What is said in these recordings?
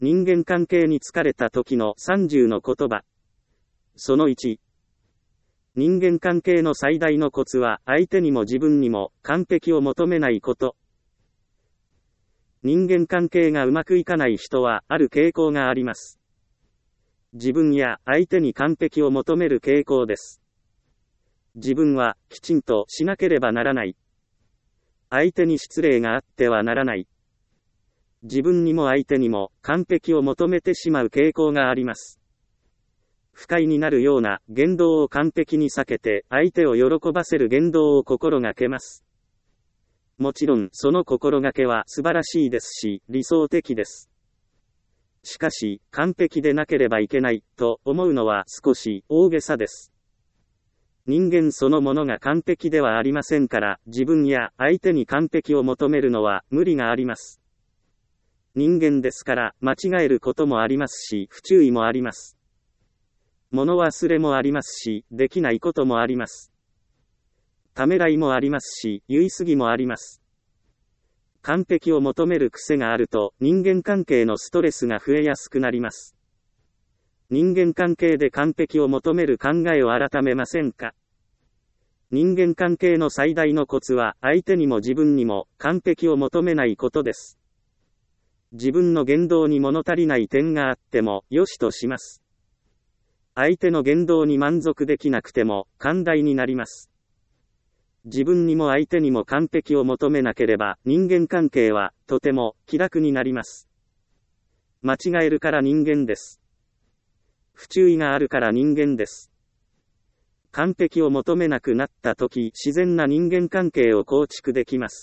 人間関係に疲れた時の30の言葉。その1。人間関係の最大のコツは、相手にも自分にも完璧を求めないこと。人間関係がうまくいかない人は、ある傾向があります。自分や相手に完璧を求める傾向です。自分はきちんとしなければならない。相手に失礼があってはならない。自分にも相手にも完璧を求めてしまう傾向があります。不快になるような言動を完璧に避けて相手を喜ばせる言動を心がけます。もちろんその心がけは素晴らしいですし理想的です。しかし完璧でなければいけないと思うのは少し大げさです。人間そのものが完璧ではありませんから自分や相手に完璧を求めるのは無理があります。人間ですから間違えることもありますし不注意もあります。物忘れもありますし、できないこともあります。ためらいもありますし、言い過ぎもあります。完璧を求める癖があると、人間関係のストレスが増えやすくなります。人間関係で完璧を求める考えを改めませんか？人間関係の最大のコツは、相手にも自分にも完璧を求めないことです。自分の言動に物足りない点があっても、よしとします。相手の言動に満足できなくても、寛大になります。自分にも相手にも完璧を求めなければ、人間関係は、とても、気楽になります。間違えるから人間です。不注意があるから人間です。完璧を求めなくなったとき、自然な人間関係を構築できます。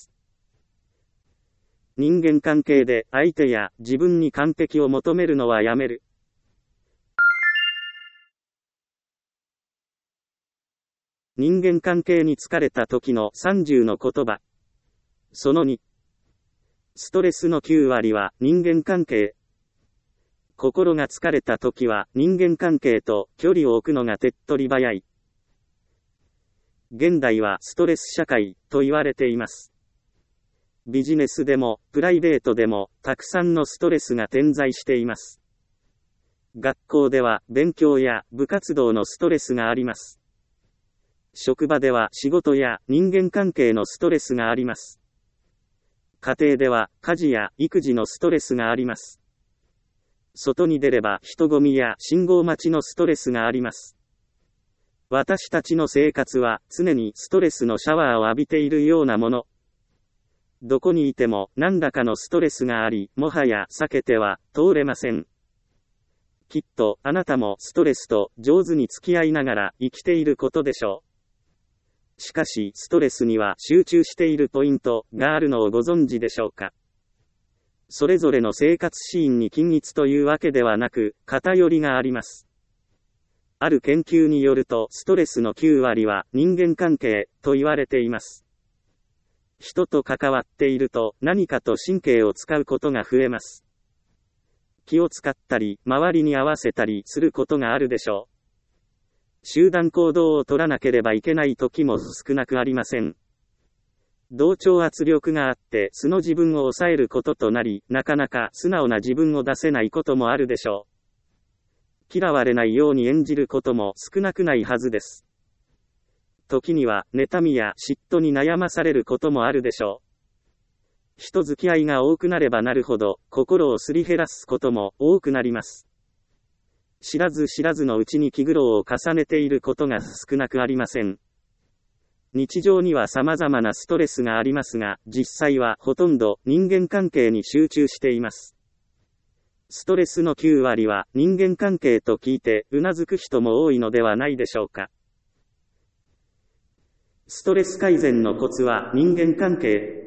人間関係で、相手や自分に完璧を求めるのはやめる。人間関係に疲れた時の30の言葉。その2。ストレスの9割は人間関係。心が疲れた時は人間関係と距離を置くのが手っ取り早い。現代はストレス社会と言われています。ビジネスでもプライベートでもたくさんのストレスが点在しています。学校では勉強や部活動のストレスがあります。職場では仕事や人間関係のストレスがあります。家庭では家事や育児のストレスがあります。外に出れば人混みや信号待ちのストレスがあります。私たちの生活は常にストレスのシャワーを浴びているようなもの。どこにいても何らかのストレスがあり、もはや避けては通れません。きっとあなたもストレスと上手に付き合いながら生きていることでしょう。しかし、ストレスには集中しているポイントがあるのをご存知でしょうか。それぞれの生活シーンに均一というわけではなく、偏りがあります。ある研究によると、ストレスの9割は人間関係と言われています。人と関わっていると何かと神経を使うことが増えます。気を使ったり、周りに合わせたりすることがあるでしょう。集団行動を取らなければいけない時も少なくありません。同調圧力があって素の自分を抑えることとなり、なかなか素直な自分を出せないこともあるでしょう。嫌われないように演じることも少なくないはずです。時には妬みや嫉妬に悩まされることもあるでしょう。人付き合いが多くなればなるほど、心をすり減らすことも多くなります。知らず知らずのうちに気苦労を重ねていることが少なくありません。日常には様々なストレスがありますが、実際はほとんど人間関係に集中しています。ストレスの9割は人間関係と聞いてうなずく人も多いのではないでしょうか。ストレス改善のコツは人間関係。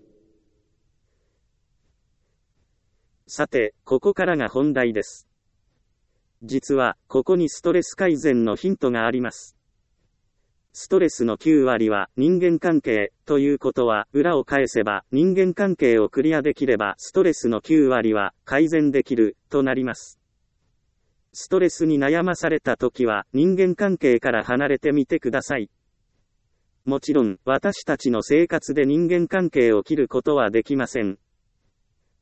さて、ここからが本題です。実は、ここにストレス改善のヒントがあります。ストレスの9割は人間関係ということは、裏を返せば人間関係をクリアできればストレスの9割は改善できるとなります。ストレスに悩まされた時は人間関係から離れてみてください。もちろん、私たちの生活で人間関係を切ることはできません。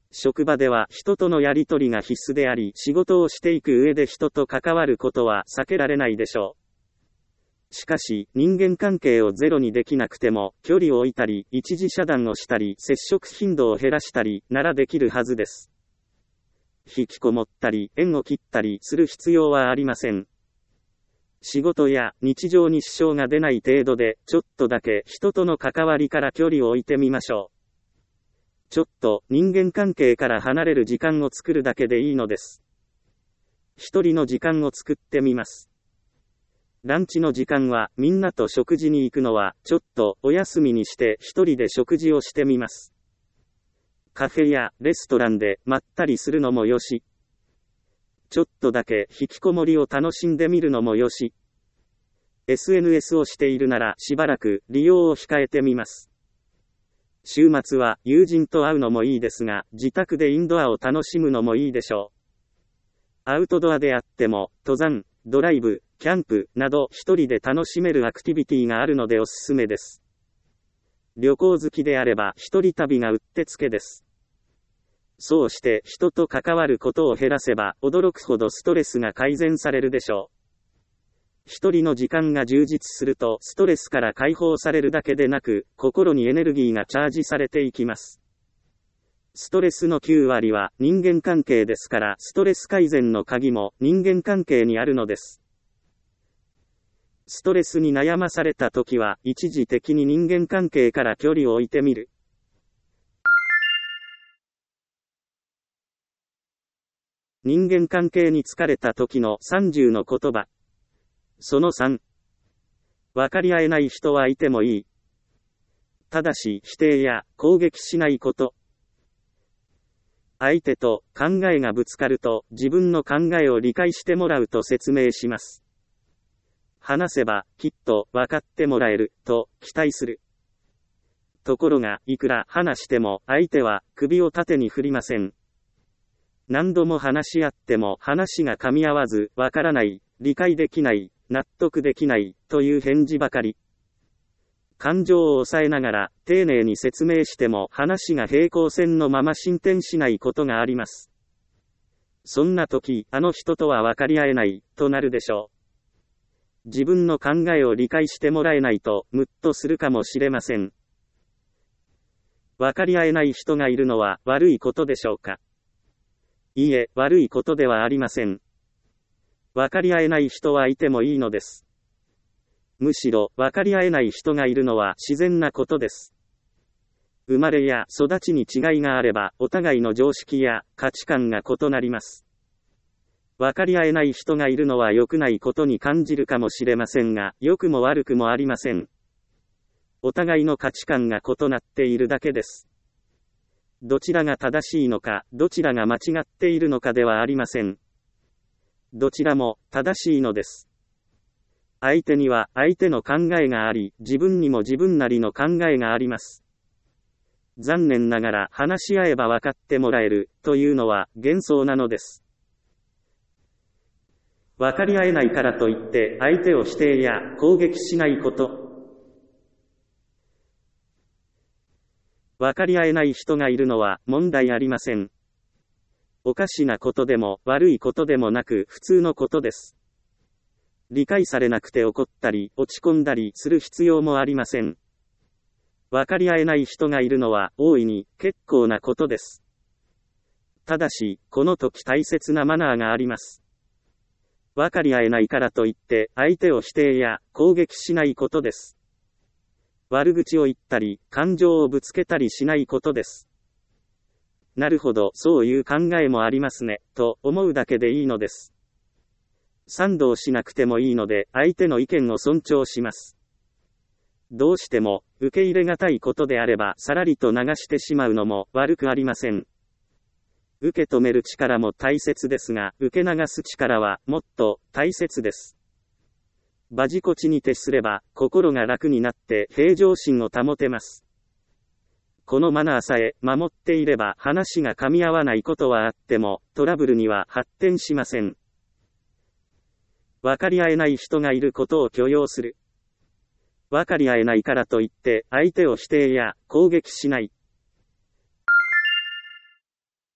職場では人とのやり取りが必須であり、仕事をしていく上で人と関わることは避けられないでしょう。しかし、人間関係をゼロにできなくても、距離を置いたり、一時遮断をしたり、接触頻度を減らしたり、ならできるはずです。引きこもったり、縁を切ったりする必要はありません。仕事や日常に支障が出ない程度で、ちょっとだけ人との関わりから距離を置いてみましょう。ちょっと人間関係から離れる時間を作るだけでいいのです。一人の時間を作ってみます。ランチの時間はみんなと食事に行くのはちょっとお休みにして一人で食事をしてみます。カフェやレストランでまったりするのもよし、ちょっとだけ引きこもりを楽しんでみるのもよし、SNS をしているならしばらく利用を控えてみます。週末は友人と会うのもいいですが、自宅でインドアを楽しむのもいいでしょう。アウトドアであっても、登山、ドライブ、キャンプなど一人で楽しめるアクティビティがあるのでおすすめです。旅行好きであれば一人旅がうってつけです。そうして人と関わることを減らせば驚くほどストレスが改善されるでしょう。一人の時間が充実するとストレスから解放されるだけでなく、心にエネルギーがチャージされていきます。ストレスの9割は人間関係ですから、ストレス改善の鍵も人間関係にあるのです。ストレスに悩まされた時は、一時的に人間関係から距離を置いてみる。人間関係に疲れた時の30の言葉。その3。分かり合えない人はいてもいい。ただし否定や攻撃しないこと。相手と考えがぶつかると自分の考えを理解してもらうと説明します。話せばきっと分かってもらえると期待する。ところがいくら話しても相手は首を縦に振りません。何度も話し合っても話が噛み合わず、わからない、理解できない、納得できないという返事ばかり。感情を抑えながら丁寧に説明しても話が平行線のまま進展しないことがあります。そんな時、あの人とは分かり合えないとなるでしょう。自分の考えを理解してもらえないとムッとするかもしれません。分かり合えない人がいるのは悪いことでしょうか。いいえ、悪いことではありません。分かり合えない人はいてもいいのです。むしろ、分かり合えない人がいるのは自然なことです。生まれや育ちに違いがあれば、お互いの常識や価値観が異なります。分かり合えない人がいるのは良くないことに感じるかもしれませんが、良くも悪くもありません。お互いの価値観が異なっているだけです。どちらが正しいのか、どちらが間違っているのかではありません。どちらも正しいのです。相手には相手の考えがあり、自分にも自分なりの考えがあります。残念ながら話し合えば分かってもらえるというのは幻想なのです。分かり合えないからといって相手を否定や攻撃しないこと。分かり合えない人がいるのは問題ありません。おかしなことでも悪いことでもなく普通のことです。理解されなくて怒ったり落ち込んだりする必要もありません。分かり合えない人がいるのは大いに結構なことです。ただし、この時大切なマナーがあります。分かり合えないからといって相手を否定や攻撃しないことです。悪口を言ったり感情をぶつけたりしないことです。なるほど、そういう考えもありますね、と思うだけでいいのです。賛同しなくてもいいので、相手の意見を尊重します。どうしても、受け入れがたいことであれば、さらりと流してしまうのも悪くありません。受け止める力も大切ですが、受け流す力はもっと大切です。バジコチに徹すれば、心が楽になって平常心を保てます。このマナーさえ守っていれば話が噛み合わないことはあってもトラブルには発展しません。分かり合えない人がいることを許容する。分かり合えないからといって相手を否定や攻撃しない。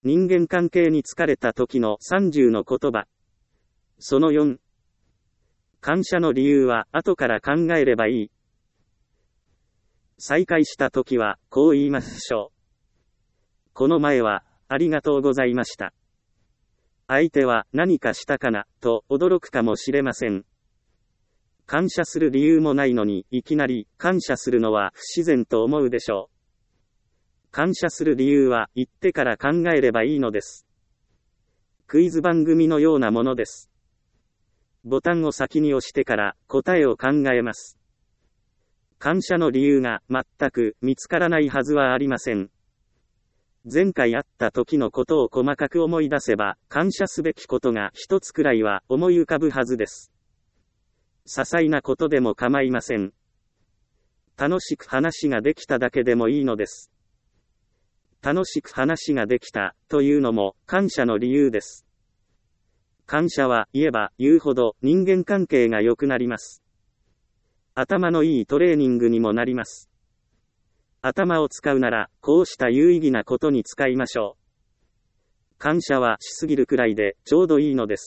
人間関係に疲れた時の30の言葉。その4。感謝の理由は後から考えればいい。再会した時はこう言いましょう。この前はありがとうございました。相手は何かしたかなと驚くかもしれません。感謝する理由もないのにいきなり感謝するのは不自然と思うでしょう。感謝する理由は言ってから考えればいいのです。クイズ番組のようなものです。ボタンを先に押してから答えを考えます。感謝の理由が全く見つからないはずはありません。前回会った時のことを細かく思い出せば、感謝すべきことが一つくらいは思い浮かぶはずです。些細なことでも構いません。楽しく話ができただけでもいいのです。楽しく話ができたというのも感謝の理由です。感謝は言えば言うほど人間関係が良くなります。頭のいいトレーニングにもなります。頭を使うならこうした有意義なことに使いましょう。感謝はしすぎるくらいでちょうどいいのです。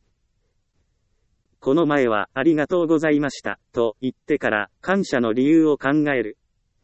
この前はありがとうございましたと言ってから感謝の理由を考える。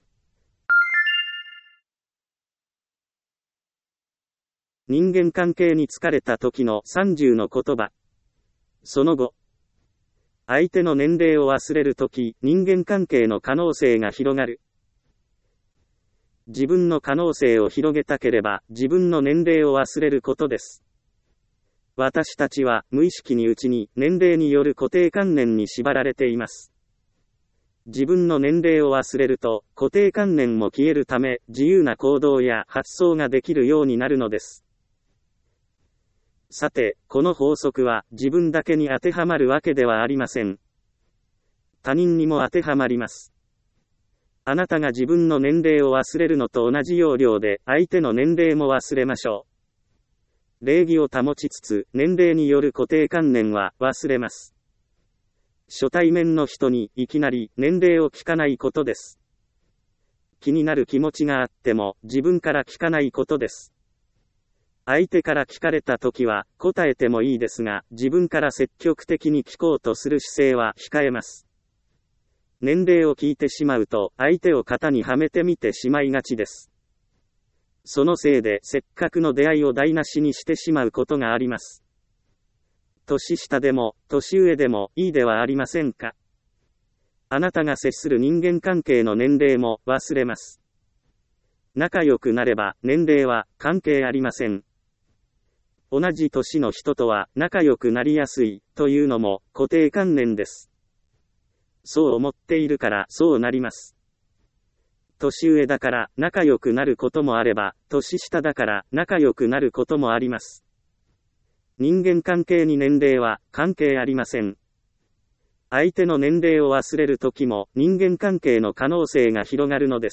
人間関係に疲れた時の30の言葉。その後。相手の年齢を忘れるとき、人間関係の可能性が広がる。自分の可能性を広げたければ、自分の年齢を忘れることです。私たちは無意識にうちに年齢による固定観念に縛られています。自分の年齢を忘れると、固定観念も消えるため、自由な行動や発想ができるようになるのです。さて、この法則は自分だけに当てはまるわけではありません。他人にも当てはまります。あなたが自分の年齢を忘れるのと同じ要領で相手の年齢も忘れましょう。礼儀を保ちつつ年齢による固定観念は忘れます。初対面の人にいきなり年齢を聞かないことです。気になる気持ちがあっても自分から聞かないことです。相手から聞かれたときは答えてもいいですが、自分から積極的に聞こうとする姿勢は控えます。年齢を聞いてしまうと相手を型にはめてみてしまいがちです。そのせいでせっかくの出会いを台無しにしてしまうことがあります。年下でも年上でもいいではありませんか。あなたが接する人間関係の年齢も忘れます。仲良くなれば年齢は関係ありません。同じ年の人とは仲良くなりやすいというのも固定観念です。そう思っているからそうなります。年上だから仲良くなることもあれば、年下だから仲良くなることもあります。人間関係に年齢は関係ありません。相手の年齢を忘れるときも人間関係の可能性が広がるのです。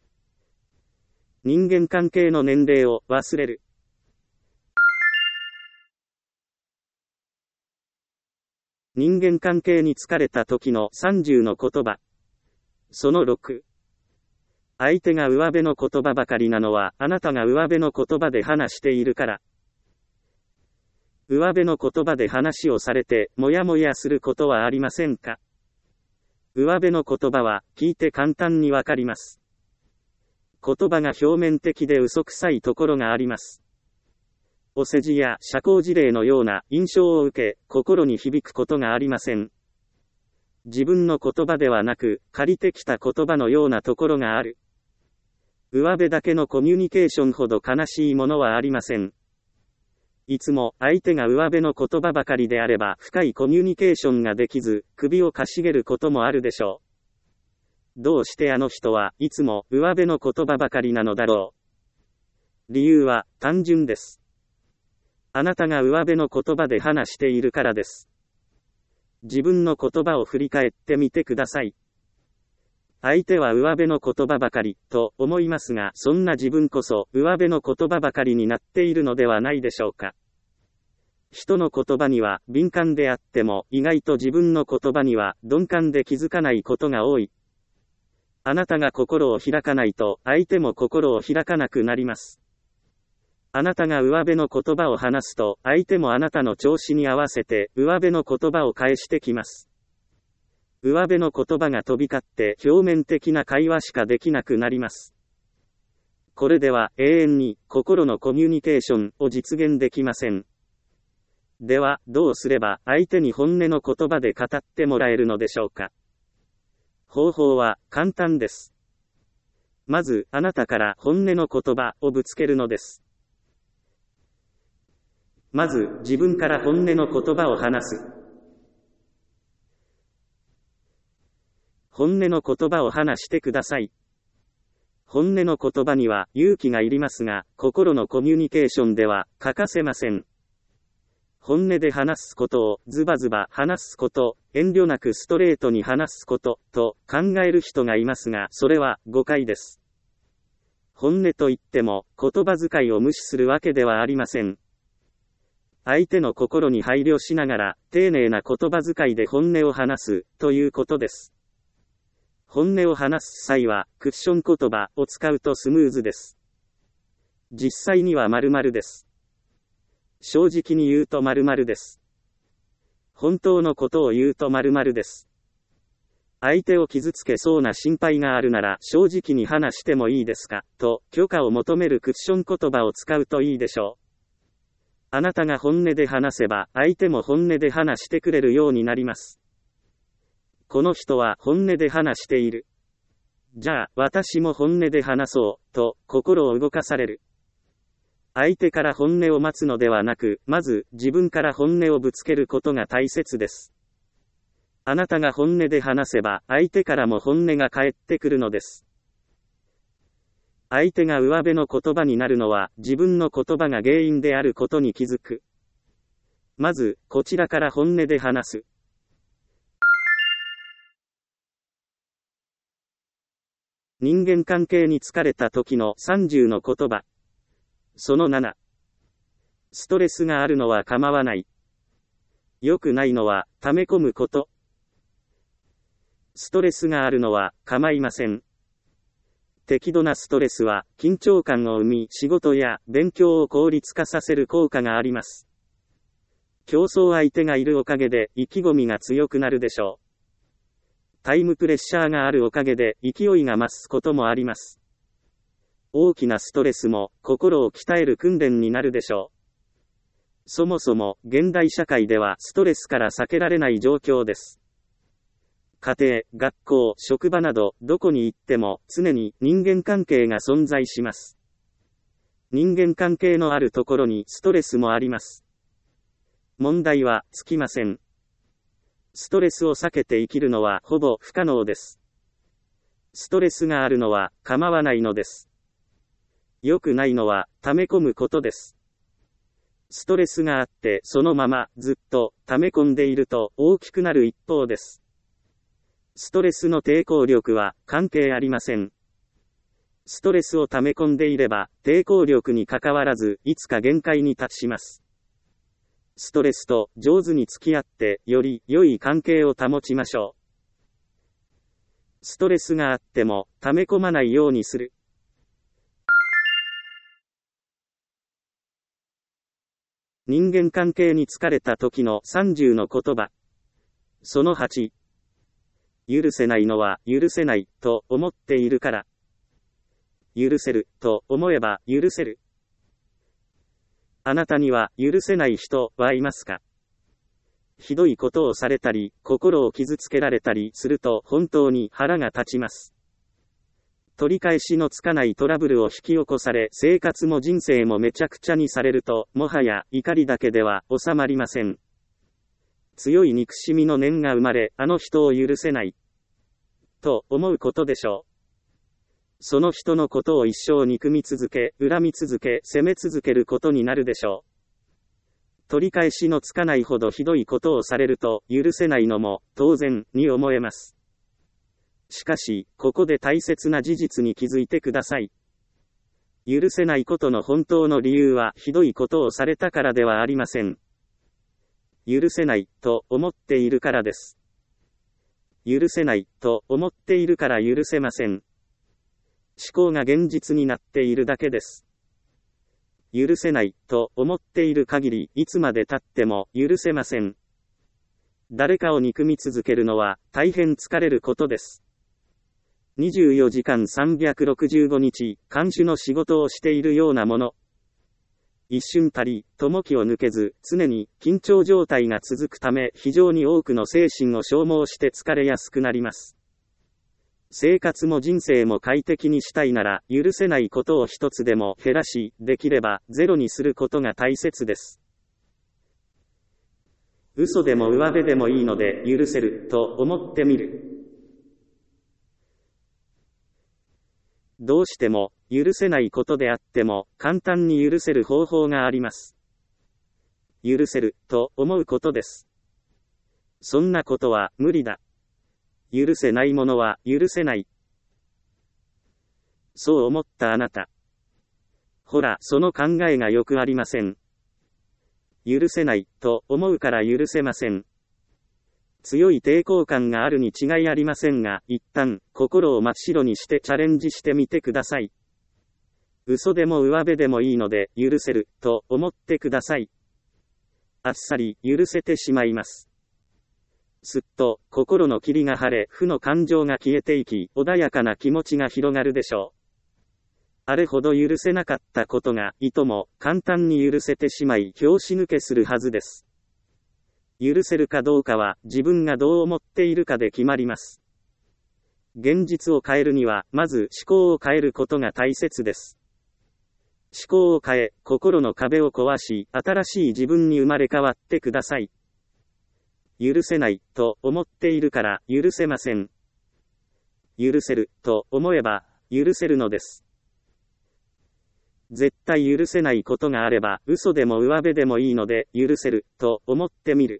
人間関係の年齢を忘れる。人間関係に疲れた時の30の言葉。その6。相手が上辺の言葉ばかりなのは、あなたが上辺の言葉で話しているから。上辺の言葉で話をされて、もやもやすることはありませんか？上辺の言葉は、聞いて簡単にわかります。言葉が表面的で嘘くさいところがあります。お世辞や社交辞令のような印象を受け、心に響くことがありません。自分の言葉ではなく、借りてきた言葉のようなところがある。上辺だけのコミュニケーションほど悲しいものはありません。いつも相手が上辺の言葉ばかりであれば深いコミュニケーションができず、首をかしげることもあるでしょう。どうしてあの人はいつも上辺の言葉ばかりなのだろう。理由は単純です。あなたが上辺の言葉で話しているからです。自分の言葉を振り返ってみてください。相手は上辺の言葉ばかりと思いますが、そんな自分こそ上辺の言葉ばかりになっているのではないでしょうか。人の言葉には敏感であっても、意外と自分の言葉には鈍感で気づかないことが多い。あなたが心を開かないと、相手も心を開かなくなります。 あなたが上辺の言葉を話すと、相手もあなたの調子に合わせて、上辺の言葉を返してきます。上辺の言葉が飛び交って、表面的な会話しかできなくなります。これでは、永遠に、心のコミュニケーションを実現できません。では、どうすれば、相手に本音の言葉で語ってもらえるのでしょうか。方法は、簡単です。まず、あなたから本音の言葉をぶつけるのです。まず、自分から本音の言葉を話す。本音の言葉を話してください。本音の言葉には勇気がいりますが、心のコミュニケーションでは欠かせません。本音で話すことをズバズバ話すこと、遠慮なくストレートに話すことと考える人がいますが、それは誤解です。本音といっても言葉遣いを無視するわけではありません。相手の心に配慮しながら丁寧な言葉遣いで本音を話すということです。本音を話す際はクッション言葉を使うとスムーズです。実際には〇〇です。正直に言うと〇〇です。本当のことを言うと〇〇です。相手を傷つけそうな心配があるなら正直に話してもいいですかと許可を求めるクッション言葉を使うといいでしょう。あなたが本音で話せば相手も本音で話してくれるようになります。この人は本音で話している。じゃあ私も本音で話そうと心を動かされる。相手から本音を待つのではなく、まず自分から本音をぶつけることが大切です。あなたが本音で話せば相手からも本音が返ってくるのです。相手が上辺の言葉になるのは自分の言葉が原因であることに気づく。まずこちらから本音で話す。人間関係に疲れた時の30の言葉。その7。ストレスがあるのは構わない。良くないのは溜め込むこと。ストレスがあるのは構いません。適度なストレスは緊張感を生み、仕事や勉強を効率化させる効果があります。競争相手がいるおかげで意気込みが強くなるでしょう。タイムプレッシャーがあるおかげで勢いが増すこともあります。大きなストレスも心を鍛える訓練になるでしょう。そもそも現代社会ではストレスから避けられない状況です。家庭、学校、職場などどこに行っても常に人間関係が存在します。人間関係のあるところにストレスもあります。問題はつきません。ストレスを避けて生きるのはほぼ不可能です。ストレスがあるのは構わないのです。良くないのは溜め込むことです。ストレスがあってそのままずっと溜め込んでいると大きくなる一方です。ストレスの抵抗力は関係ありません。ストレスを溜め込んでいれば抵抗力にかかわらずいつか限界に達します。ストレスと上手に付き合ってより良い関係を保ちましょう。ストレスがあっても溜め込まないようにする。人間関係に疲れた時の30の言葉。その8。許せないのは許せないと思っているから。許せると思えば許せる。あなたには許せない人はいますか？ひどいことをされたり、心を傷つけられたりすると本当に腹が立ちます。取り返しのつかないトラブルを引き起こされ、生活も人生もめちゃくちゃにされると、もはや怒りだけでは収まりません。強い憎しみの念が生まれ、あの人を許せない。と思うことでしょう。その人のことを一生憎み続け、恨み続け、責め続けることになるでしょう。取り返しのつかないほどひどいことをされると、許せないのも当然に思えます。しかし、ここで大切な事実に気づいてください。許せないことの本当の理由はひどいことをされたからではありません。許せないと思っているからです。許せないと思っているから許せません。思考が現実になっているだけです。 許せないと思っている限りいつまで経っても許せません。誰かを憎み続けるのは大変疲れることです。24時間365日、看守の仕事をしているようなもの。一瞬たりとも気を抜けず、常に緊張状態が続くため、非常に多くの精神を消耗して疲れやすくなります。生活も人生も快適にしたいなら、許せないことを一つでも減らし、できればゼロにすることが大切です。嘘でも上辺でもいいので許せると思ってみる。どうしても許せないことであっても簡単に許せる方法があります。許せると思うことです。そんなことは無理だ。許せないものは許せない。そう思ったあなた。ほら、その考えがよくありません。許せないと思うから許せません。強い抵抗感があるに違いありませんが、一旦心を真っ白にしてチャレンジしてみてください。嘘でも上辺でもいいので許せると思ってください。あっさり許せてしまいます。すっと心の霧が晴れ、負の感情が消えていき、穏やかな気持ちが広がるでしょう。あれほど許せなかったことが、いとも簡単に許せてしまい、拍子抜けするはずです。許せるかどうかは、自分がどう思っているかで決まります。現実を変えるには、まず思考を変えることが大切です。思考を変え、心の壁を壊し、新しい自分に生まれ変わってください。許せないと思っているから許せません。許せると思えば許せるのです。絶対許せないことがあれば嘘でも上辺でもいいので許せると思ってみる。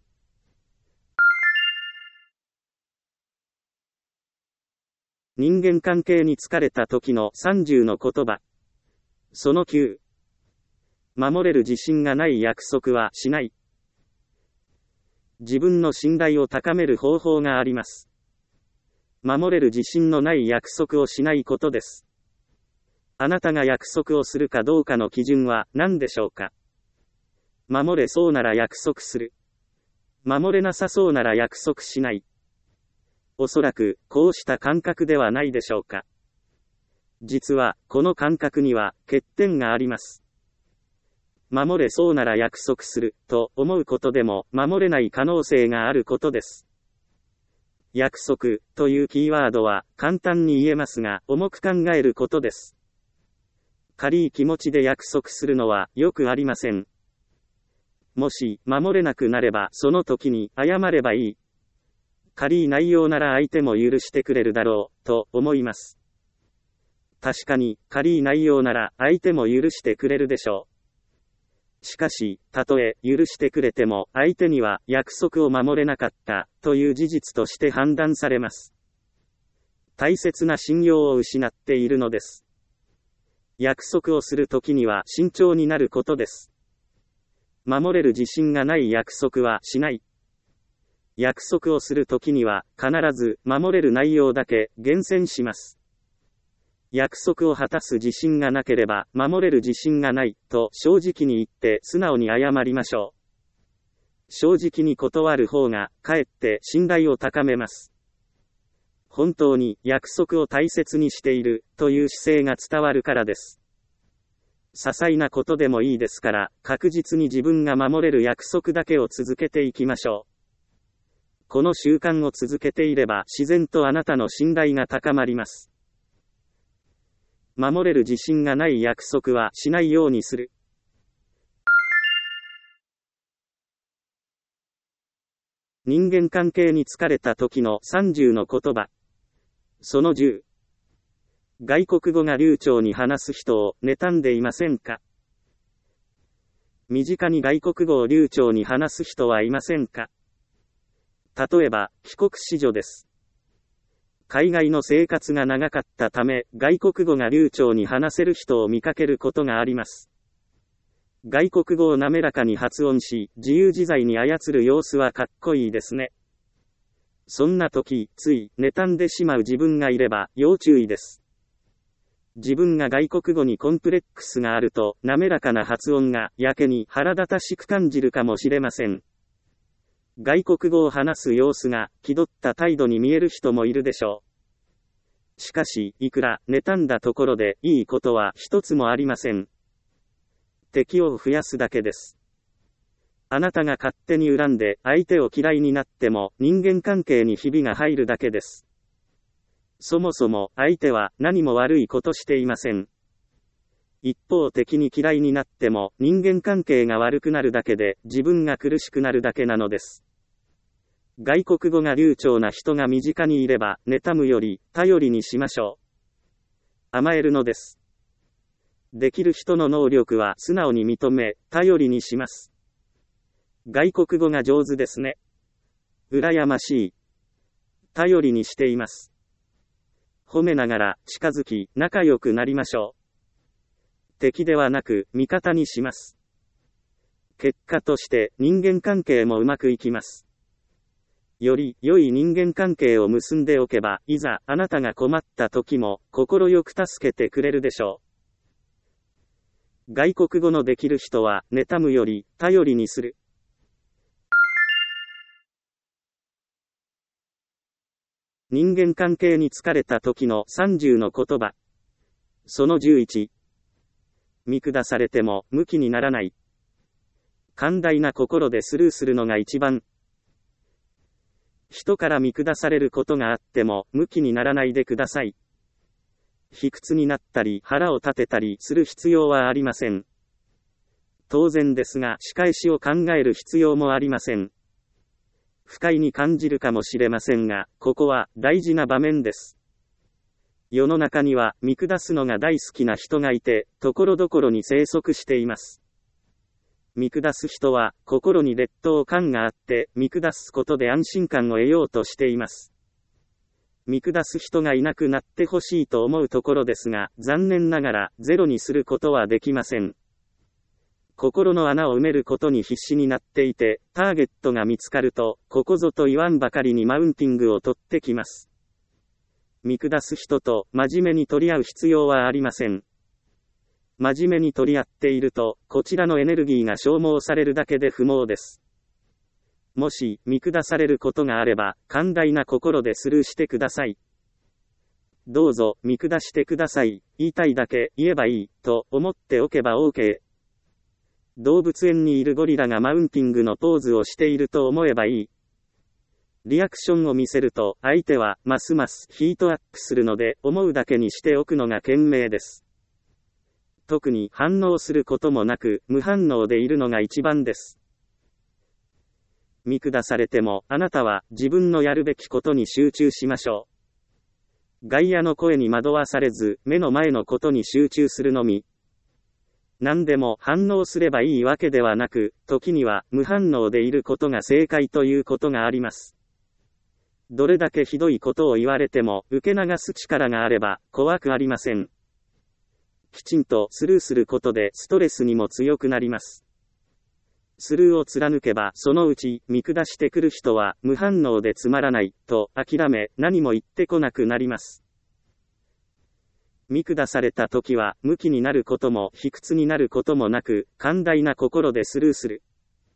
人間関係に疲れた時の30の言葉。その9。守れる自信がない約束はしない。自分の信頼を高める方法があります。守れる自信のない約束をしないことです。あなたが約束をするかどうかの基準は何でしょうか。守れそうなら約束する。守れなさそうなら約束しない。おそらくこうした感覚ではないでしょうか。実はこの感覚には欠点があります。守れそうなら約束すると思うことでも守れない可能性があることです。約束というキーワードは簡単に言えますが重く考えることです。軽い気持ちで約束するのはよくありません。もし守れなくなればその時に謝ればいい。軽い内容なら相手も許してくれるだろうと思います。確かに軽い内容なら相手も許してくれるでしょう。しかし、たとえ許してくれても相手には約束を守れなかったという事実として判断されます。大切な信用を失っているのです。約束をするときには慎重になることです。守れる自信がない約束はしない。約束をするときには必ず守れる内容だけ厳選します。約束を果たす自信がなければ守れる自信がないと正直に言って素直に謝りましょう。正直に断る方がかえって信頼を高めます。本当に約束を大切にしているという姿勢が伝わるからです。些細なことでもいいですから確実に自分が守れる約束だけを続けていきましょう。この習慣を続けていれば自然とあなたの信頼が高まります。守れる自信がない約束はしないようにする。人間関係に疲れた時の30の言葉。その10。外国語が流暢に話す人を妬んでいませんか？身近に外国語を流暢に話す人はいませんか？例えば、帰国子女です。海外の生活が長かったため、外国語が流暢に話せる人を見かけることがあります。外国語を滑らかに発音し、自由自在に操る様子はかっこいいですね。そんな時、つい妬んでしまう自分がいれば要注意です。 自分が外国語にコンプレックスがあると、滑らかな発音がやけに腹立たしく感じるかもしれません。外国語を話す様子が気取った態度に見える人もいるでしょう。しかし、いくら妬んだところでいいことは一つもありません。敵を増やすだけです。あなたが勝手に恨んで相手を嫌いになっても人間関係にひびが入るだけです。そもそも相手は何も悪いことしていません。一方的に嫌いになっても人間関係が悪くなるだけで自分が苦しくなるだけなのです。外国語が流暢な人が身近にいれば妬むより頼りにしましょう。甘えるのです。できる人の能力は素直に認め、頼りにします。外国語が上手ですね。羨ましい。頼りにしています。褒めながら近づき仲良くなりましょう。敵ではなく味方にします。結果として人間関係もうまくいきます。より良い人間関係を結んでおけば、いざあなたが困った時も心よく助けてくれるでしょう。外国語のできる人は妬むより頼りにする。人間関係に疲れた時の30の言葉。その11。見下されてもムキにならない。寛大な心でスルーするのが一番。人から見下されることがあってもムキにならないでください。卑屈になったり腹を立てたりする必要はありません。当然ですが仕返しを考える必要もありません。不快に感じるかもしれませんが、ここは大事な場面です。世の中には見下すのが大好きな人がいて、ところどころに生息しています。見下す人は心に劣等感があって、見下すことで安心感を得ようとしています。見下す人がいなくなってほしいと思うところですが、残念ながらゼロにすることはできません。心の穴を埋めることに必死になっていて、ターゲットが見つかると、ここぞと言わんばかりにマウンティングを取ってきます。見下す人と真面目に取り合う必要はありません。真面目に取り合っていると、こちらのエネルギーが消耗されるだけで不毛です。もし、見下されることがあれば、寛大な心でスルーしてください。どうぞ、見下してください。言いたいだけ言えばいい、と思っておけば OK。動物園にいるゴリラがマウンティングのポーズをしていると思えばいい。リアクションを見せると、相手はますますヒートアップするので、思うだけにしておくのが賢明です。特に反応することもなく、無反応でいるのが一番です。見下されても、あなたは自分のやるべきことに集中しましょう。外野の声に惑わされず、目の前のことに集中するのみ。何でも反応すればいいわけではなく、時には無反応でいることが正解ということがあります。どれだけひどいことを言われても、受け流す力があれば、怖くありません。きちんとスルーすることでストレスにも強くなります。スルーを貫けば、そのうち見下してくる人は無反応でつまらないと諦め、何も言ってこなくなります。見下された時はムキになることも卑屈になることもなく、寛大な心でスルーする。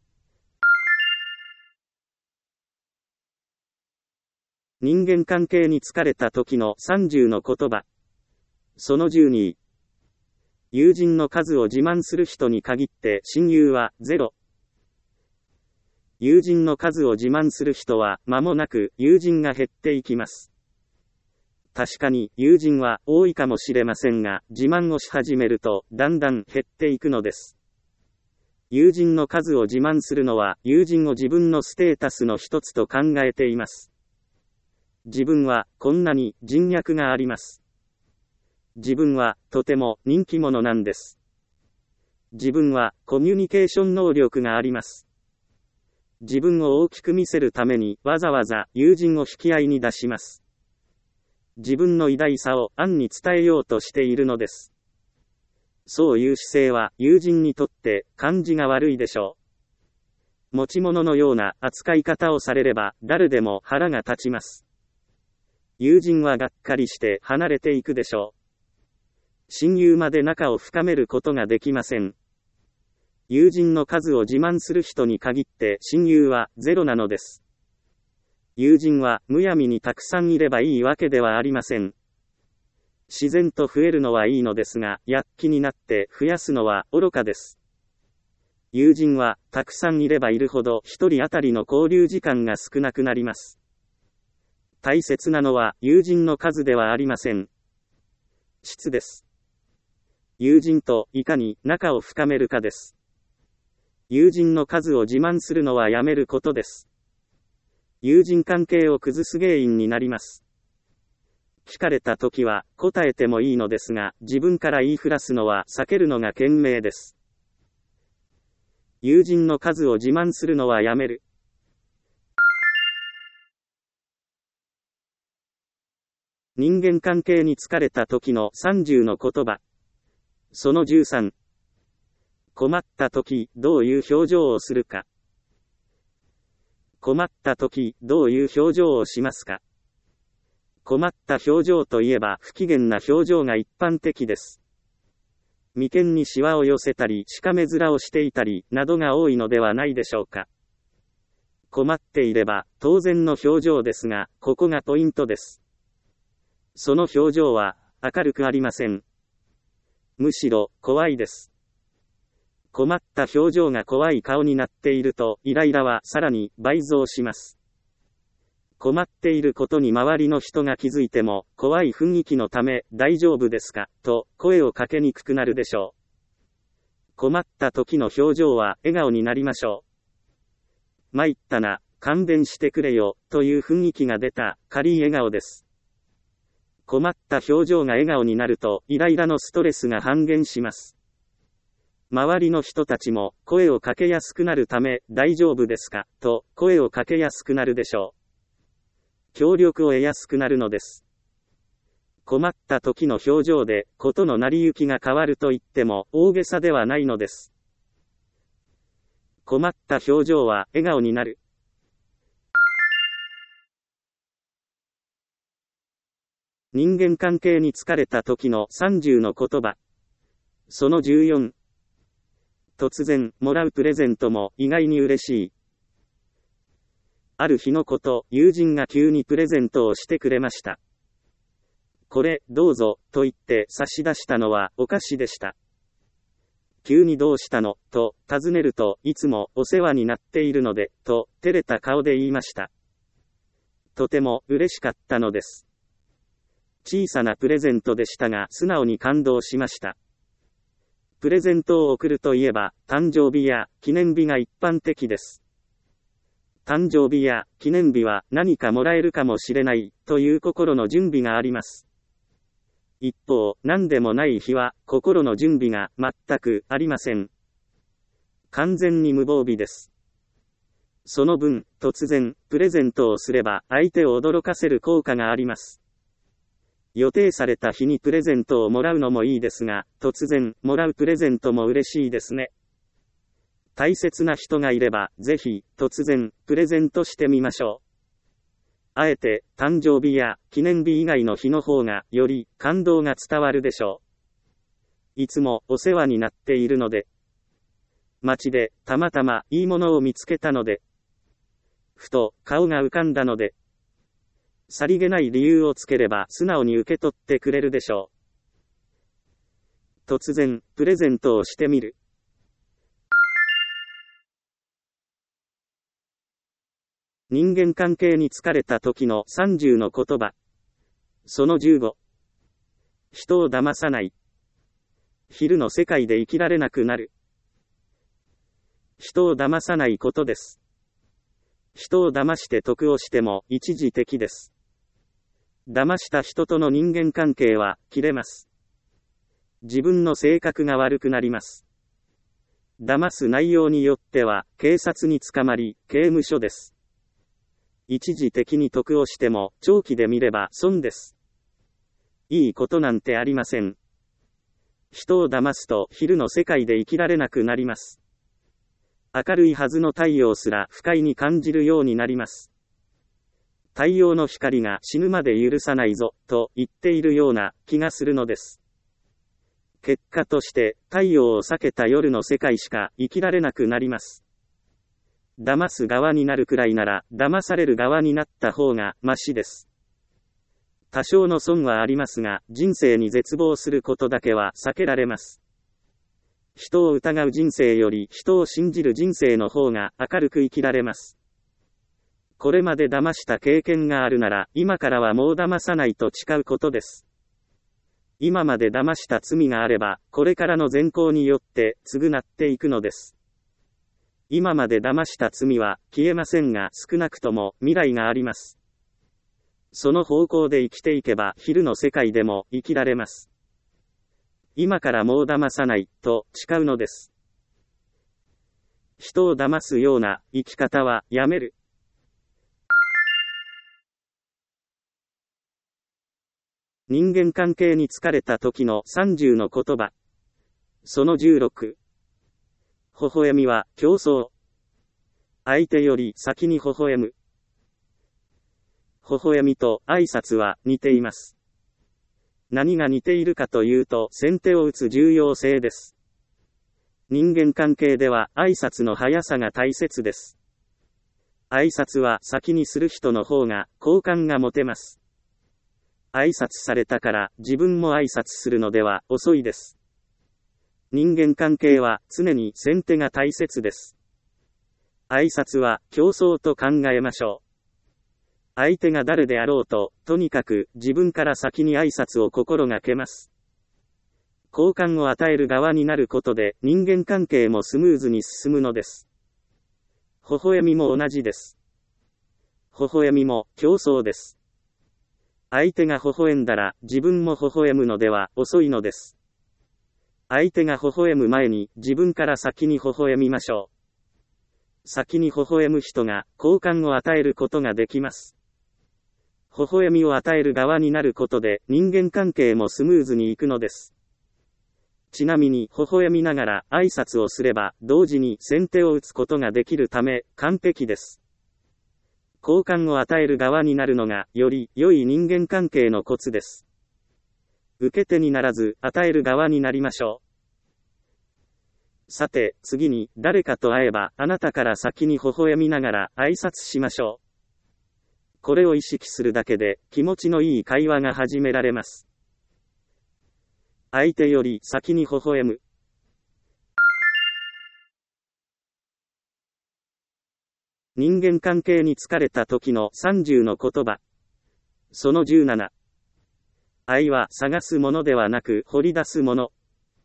人間関係に疲れた時の30の言葉。その12。友人の数を自慢する人に限って親友はゼロ。友人の数を自慢する人は間もなく友人が減っていきます。確かに友人は多いかもしれませんが、自慢をし始めるとだんだん減っていくのです。友人の数を自慢するのは友人を自分のステータスの一つと考えています。自分はこんなに人脈があります。自分はとても人気者なんです。自分はコミュニケーション能力があります。自分を大きく見せるためにわざわざ友人を引き合いに出します。自分の偉大さを暗に伝えようとしているのです。そういう姿勢は友人にとって感じが悪いでしょう。持ち物のような扱い方をされれば誰でも腹が立ちます。友人はがっかりして離れていくでしょ親友まで仲を深めることができません。友人の数を自慢する人に限って親友はゼロなのです。友人はむやみにたくさんいればいいわけではありません。自然と増えるのはいいのですが、躍起になって増やすのは愚かです。友人はたくさんいればいるほど一人当たりの交流時間が少なくなります。大切なのは友人の数ではありません。質です。友人といかに仲を深めるかです。友人の数を自慢するのはやめることです。友人関係を崩す原因になります。聞かれたときは答えてもいいのですが、自分から言いふらすのは避けるのが賢明です。友人の数を自慢するのはやめる。人間関係に疲れた時の30の言葉。その13。困った時、どういう表情をするか。困った時、どういう表情をしますか。困った表情といえば不機嫌な表情が一般的です。眉間にシワを寄せたり、しかめ面をしていたり、などが多いのではないでしょうか。困っていれば、当然の表情ですが、ここがポイントです。その表情は、明るくありません。むしろ、怖いです。困った表情が怖い顔になっていると、イライラはさらに倍増します。困っていることに周りの人が気づいても、怖い雰囲気のため、大丈夫ですか、と声をかけにくくなるでしょう。困った時の表情は、笑顔になりましょう。参ったな、勘弁してくれよ、という雰囲気が出た、軽い笑顔です。困った表情が笑顔になると、イライラのストレスが半減します。周りの人たちも、声をかけやすくなるため、大丈夫ですか、と、声をかけやすくなるでしょう。協力を得やすくなるのです。困った時の表情で、事の成り行きが変わると言っても、大げさではないのです。困った表情は、笑顔になる。人間関係に疲れた時の30の言葉。その14。突然、もらうプレゼントも意外に嬉しい。ある日のこと、友人が急にプレゼントをしてくれました。これ、どうぞ、と言って差し出したのはお菓子でした。急にどうしたの、と尋ねると、いつもお世話になっているので、と照れた顔で言いました。とても嬉しかったのです。小さなプレゼントでしたが、素直に感動しました。プレゼントを贈るといえば、誕生日や記念日が一般的です。誕生日や記念日は何かもらえるかもしれない、という心の準備があります。一方、何でもない日は、心の準備が全くありません。完全に無防備です。その分、突然、プレゼントをすれば、相手を驚かせる効果があります。予定された日にプレゼントをもらうのもいいですが、突然、もらうプレゼントも嬉しいですね。大切な人がいれば、ぜひ、突然、プレゼントしてみましょう。あえて、誕生日や記念日以外の日の方が、より感動が伝わるでしょう。いつもお世話になっているので。街で、たまたまいいものを見つけたので。ふと、顔が浮かんだので。さりげない理由をつければ素直に受け取ってくれるでしょう。突然、プレゼントをしてみる。人間関係に疲れた時の30の言葉。その15。人を騙さない。昼の世界で生きられなくなる。人を騙さないことです。人を騙して得をしても一時的です。騙した人との人間関係は切れます。自分の性格が悪くなります。騙す内容によっては警察に捕まり刑務所です。一時的に得をしても長期で見れば損です。いいことなんてありません。人を騙すと昼の世界で生きられなくなります。明るいはずの太陽すら不快に感じるようになります。太陽の光が死ぬまで許さないぞ、と言っているような気がするのです。 結果として、太陽を避けた夜の世界しか生きられなくなります。騙す側になるくらいなら、騙される側になった方がマシです。多少の損はありますが、人生に絶望することだけは避けられます。人を疑う人生より人を信じる人生の方が明るく生きられます。これまで騙した経験があるなら、今からはもう騙さないと誓うことです。今まで騙した罪があれば、これからの善行によって償っていくのです。今まで騙した罪は消えませんが、少なくとも未来があります。その方向で生きていけば、昼の世界でも生きられます。今からもう騙さないと誓うのです。人を騙すような生き方はやめる。人間関係に疲れた時の30の言葉。その16。微笑みは競争。相手より先に微笑む。微笑みと挨拶は似ています。何が似ているかというと、先手を打つ重要性です。人間関係では挨拶の速さが大切です。挨拶は先にする人の方が好感が持てます。挨拶されたから自分も挨拶するのでは遅いです。人間関係は常に先手が大切です。挨拶は競争と考えましょう。相手が誰であろうと、とにかく自分から先に挨拶を心がけます。好感を与える側になることで人間関係もスムーズに進むのです。微笑みも同じです。微笑みも競争です。相手が微笑んだら自分も微笑むのでは遅いのです。相手が微笑む前に自分から先に微笑みましょう。先に微笑む人が好感を与えることができます。微笑みを与える側になることで人間関係もスムーズにいくのです。ちなみに微笑みながら挨拶をすれば同時に先手を打つことができるため完璧です。好感を与える側になるのがより良い人間関係のコツです。受け手にならず与える側になりましょう。さて、次に誰かと会えばあなたから先に微笑みながら挨拶しましょう。これを意識するだけで気持ちのいい会話が始められます。相手より先に微笑む。人間関係に疲れた時の30の言葉。その17。愛は探すものではなく掘り出すもの。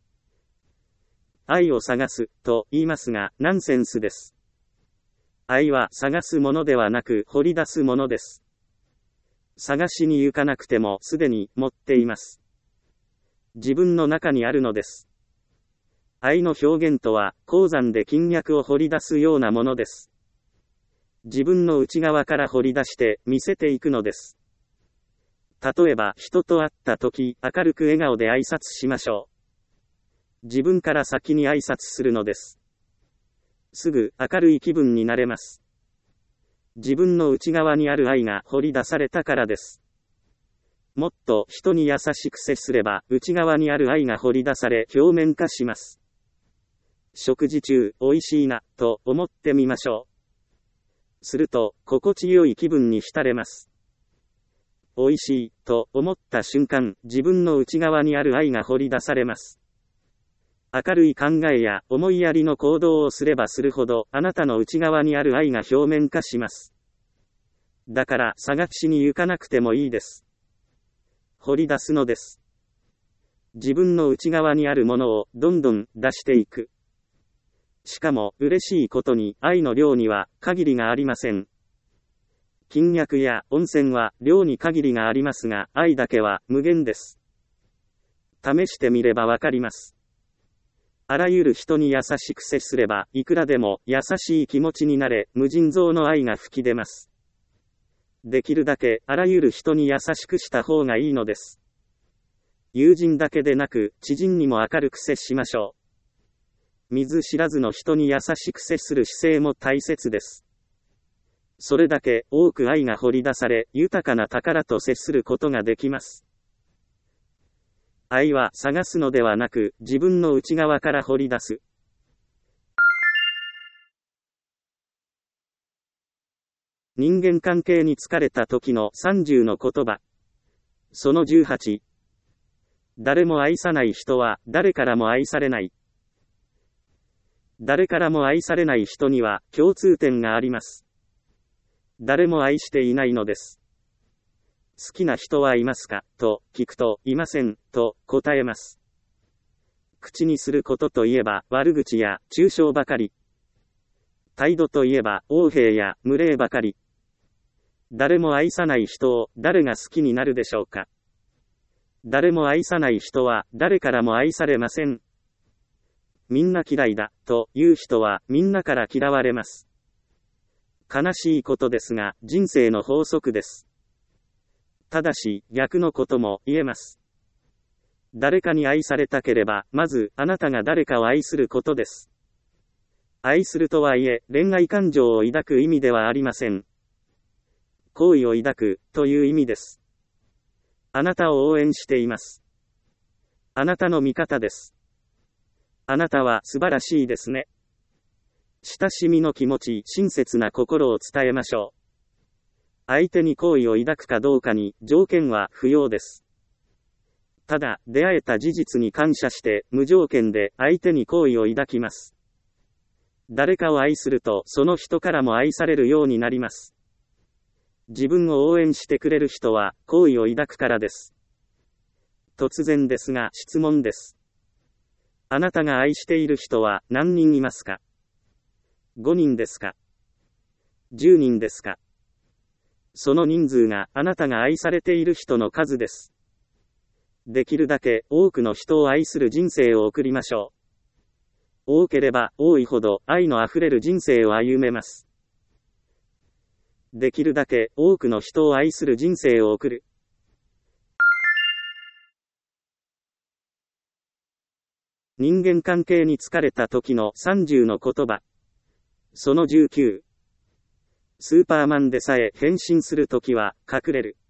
愛を探すと言いますが、ナンセンスです。愛は探すものではなく掘り出すものです。探しに行かなくてもすでに持っています。自分の中にあるのです。愛の表現とは、鉱山で金脈を掘り出すようなものです。自分の内側から掘り出して見せていくのです。例えば人と会った時、明るく笑顔で挨拶しましょう。自分から先に挨拶するのです。すぐ明るい気分になれます。自分の内側にある愛が掘り出されたからです。もっと人に優しく接すれば、内側にある愛が掘り出され表面化します。食事中、美味しいな、と思ってみましょう。すると、心地よい気分に浸れます。美味しい、と思った瞬間、自分の内側にある愛が掘り出されます。明るい考えや思いやりの行動をすればするほど、あなたの内側にある愛が表面化します。だから、探しに行かなくてもいいです。掘り出すのです。自分の内側にあるものをどんどん出していく。しかも、嬉しいことに、愛の量には限りがありません。金脈や温泉は量に限りがありますが、愛だけは無限です。試してみればわかります。あらゆる人に優しく接すれば、いくらでも優しい気持ちになれ、無尽蔵の愛が吹き出ます。できるだけあらゆる人に優しくした方がいいのです。友人だけでなく、知人にも明るく接しましょう。見ず知らずの人に優しく接する姿勢も大切です。それだけ多く愛が掘り出され、豊かな宝と接することができます。 愛は探すのではなく、自分の内側から掘り出す。人間関係に疲れた時の30の言葉。その18。誰も愛さない人は誰からも愛されない。誰からも愛されない人には共通点があります。誰も愛していないのです。好きな人はいますかと聞くと、いませんと答えます。口にすることといえば悪口や中傷ばかり。態度といえば横柄や無礼ばかり。誰も愛さない人を誰が好きになるでしょうか。誰も愛さない人は誰からも愛されません。みんな嫌いだという人はみんなから嫌われます。悲しいことですが人生の法則です。ただし逆のことも言えます。誰かに愛されたければまずあなたが誰かを愛することです。愛するとはいえ恋愛感情を抱く意味ではありません。好意を抱くという意味です。あなたを応援しています。あなたの味方です。あなたは素晴らしいですね。親しみの気持ち、親切な心を伝えましょう。相手に好意を抱くかどうかに条件は不要です。ただ、出会えた事実に感謝して無条件で相手に好意を抱きます。誰かを愛するとその人からも愛されるようになります。自分を応援してくれる人は好意を抱くからです。突然ですが質問です。あなたが愛している人は何人いますか？ 5 人ですか？ 10 人ですか？その人数があなたが愛されている人の数です。できるだけ多くの人を愛する人生を送りましょう。多ければ多いほど愛のあふれる人生を歩めます。できるだけ多くの人を愛する人生を送る。人間関係に疲れた時の30の言葉。その19。スーパーマンでさえ変身するときは隠れる。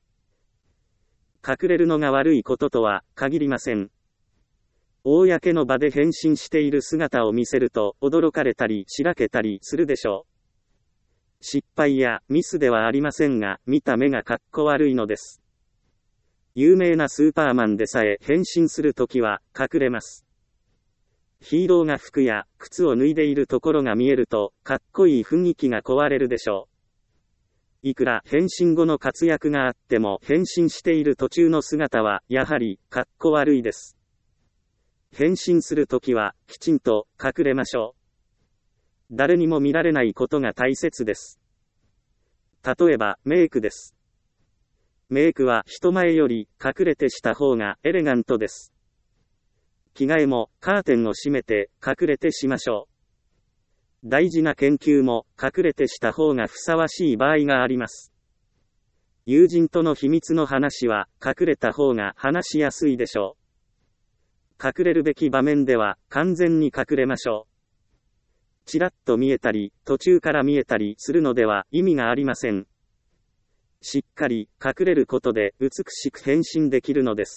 隠れるのが悪いこととは限りません。公の場で変身している姿を見せると驚かれたりしらけたりするでしょう。失敗やミスではありませんが、見た目がかっこ悪いのです。有名なスーパーマンでさえ変身するときは隠れます。ヒーローが服や靴を脱いでいるところが見えると、かっこいい雰囲気が壊れるでしょう。いくら変身後の活躍があっても変身している途中の姿はやはりかっこ悪いです。変身するときはきちんと隠れましょう。誰にも見られないことが大切です。例えばメイクです。メイクは人前より隠れてした方がエレガントです。着替えもカーテンを閉めて隠れてしましょう。大事な研究も隠れてした方がふさわしい場合があります。友人との秘密の話は隠れた方が話しやすいでしょう。隠れるべき場面では完全に隠れましょう。ちらっと見えたり、途中から見えたりするのでは意味がありません。しっかり隠れることで美しく変身できるのです。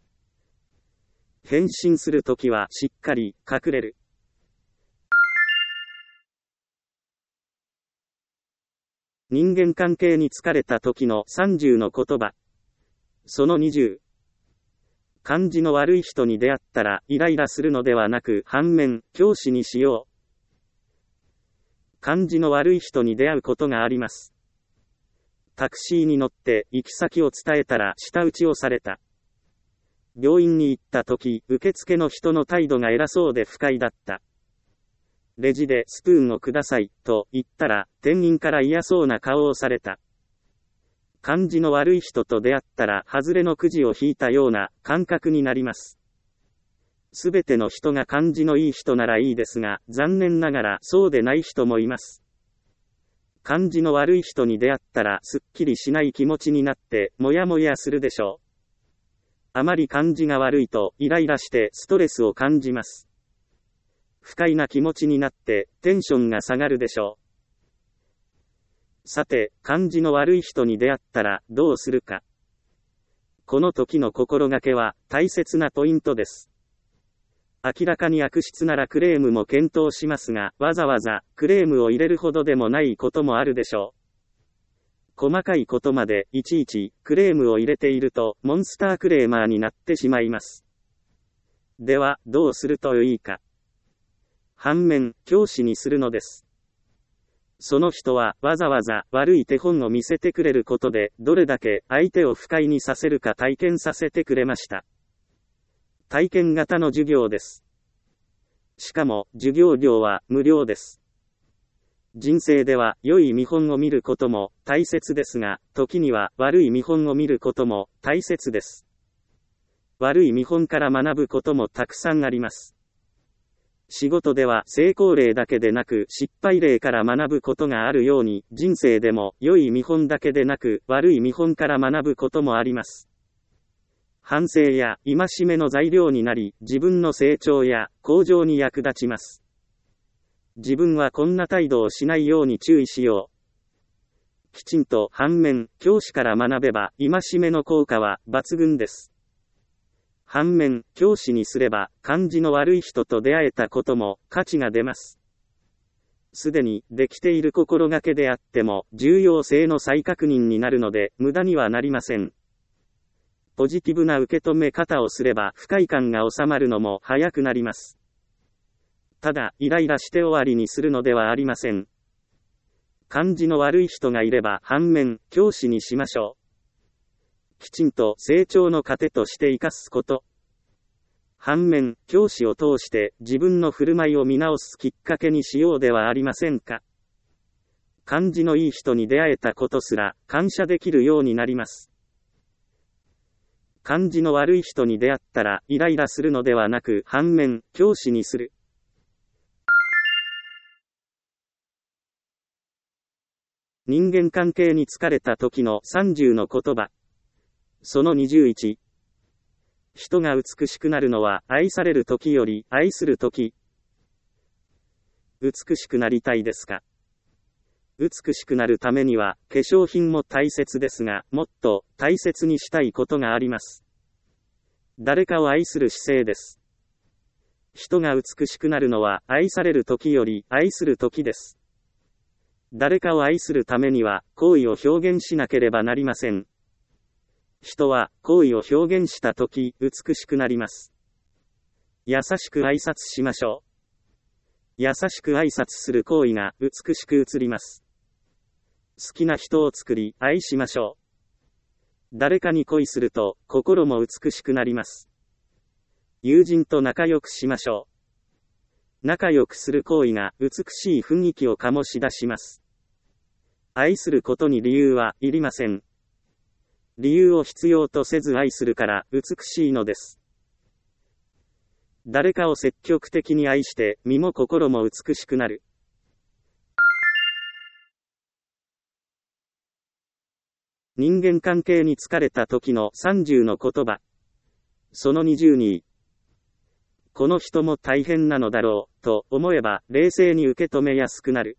変身するときはしっかり隠れる。人間関係に疲れた時の30の言葉。その20。感じの悪い人に出会ったらイライラするのではなく反面、教師にしよう。感じの悪い人に出会うことがあります。タクシーに乗って行き先を伝えたら舌打ちをされた。病院に行った時、受付の人の態度が偉そうで不快だった。レジでスプーンをくださいと言ったら店員から嫌そうな顔をされた。感じの悪い人と出会ったら外れのくじを引いたような感覚になります。すべての人が感じのいい人ならいいですが、残念ながらそうでない人もいます。感じの悪い人に出会ったらすっきりしない気持ちになってもやもやするでしょう。あまり感じが悪いとイライラしてストレスを感じます。不快な気持ちになってテンションが下がるでしょう。さて、感じの悪い人に出会ったらどうするか。 この時の心がけは大切なポイントです。明らかに悪質ならクレームも検討しますが、わざわざクレームを入れるほどでもないこともあるでしょう。細かいことまでいちいちクレームを入れているとモンスタークレーマーになってしまいます。では、どうするといいか。反面、教師にするのです。その人はわざわざ悪い手本を見せてくれることで、どれだけ相手を不快にさせるか体験させてくれました。体験型の授業です。しかも、授業料は無料です。人生では良い見本を見ることも大切ですが、時には悪い見本を見ることも大切です。悪い見本から学ぶこともたくさんあります。仕事では成功例だけでなく失敗例から学ぶことがあるように、人生でも良い見本だけでなく悪い見本から学ぶこともあります。反省や戒めの材料になり、自分の成長や向上に役立ちます。自分はこんな態度をしないように注意しよう。きちんと反面、教師から学べば戒めの効果は抜群です。反面、教師にすれば感じの悪い人と出会えたことも価値が出ます。すでにできている心がけであっても重要性の再確認になるので無駄にはなりません。ポジティブな受け止め方をすれば不快感が収まるのも早くなります。ただ、イライラして終わりにするのではありません。感じの悪い人がいれば反面、教師にしましょう。きちんと成長の糧として生かすこと。反面、教師を通して自分の振る舞いを見直すきっかけにしようではありませんか。感じのいい人に出会えたことすら感謝できるようになります。感じの悪い人に出会ったらイライラするのではなく反面、教師にする。人間関係に疲れた時の30の言葉。その21。人が美しくなるのは愛される時より愛する時。美しくなりたいですか？美しくなるためには化粧品も大切ですが、もっと大切にしたいことがあります。誰かを愛する姿勢です。人が美しくなるのは愛される時より愛する時です。誰かを愛するためには好意を表現しなければなりません。人は好意を表現したとき美しくなります。優しく挨拶しましょう。優しく挨拶する行為が美しく映ります。好きな人を作り愛しましょう。誰かに恋すると心も美しくなります。友人と仲良くしましょう。仲良くする行為が美しい雰囲気を醸し出します。愛することに理由はいりません。理由を必要とせず愛するから美しいのです。誰かを積極的に愛して身も心も美しくなる。人間関係に疲れた時の30の言葉。その22。この人も大変なのだろうと思えば冷静に受け止めやすくなる。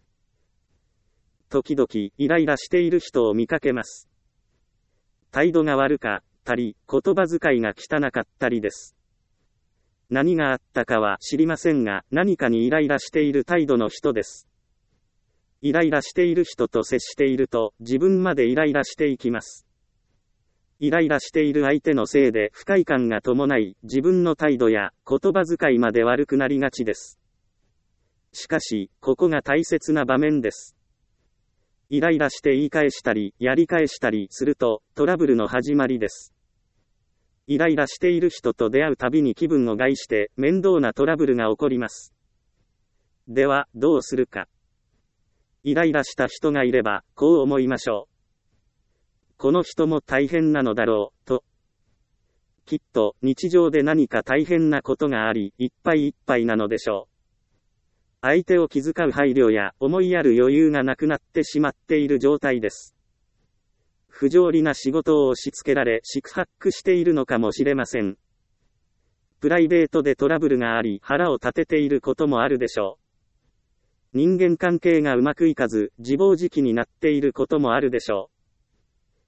時々イライラしている人を見かけます。態度が悪かったり、言葉遣いが汚かったりです。何があったかは知りませんが、何かにイライラしている態度の人です。イライラしている人と接していると、自分までイライラしていきます。イライラしている相手のせいで不快感が伴い、自分の態度や言葉遣いまで悪くなりがちです。しかし、ここが大切な場面です。イライラして言い返したり、やり返したりすると、トラブルの始まりです。イライラしている人と出会うたびに気分を害して、面倒なトラブルが起こります。では、どうするか。イライラした人がいれば、こう思いましょう。この人も大変なのだろう、と。きっと、日常で何か大変なことがあり、いっぱいいっぱいなのでしょう。相手を気遣う配慮や思いやる余裕がなくなってしまっている状態です。不条理な仕事を押し付けられ四苦八苦しているのかもしれません。プライベートでトラブルがあり腹を立てていることもあるでしょう。人間関係がうまくいかず自暴自棄になっていることもあるでしょ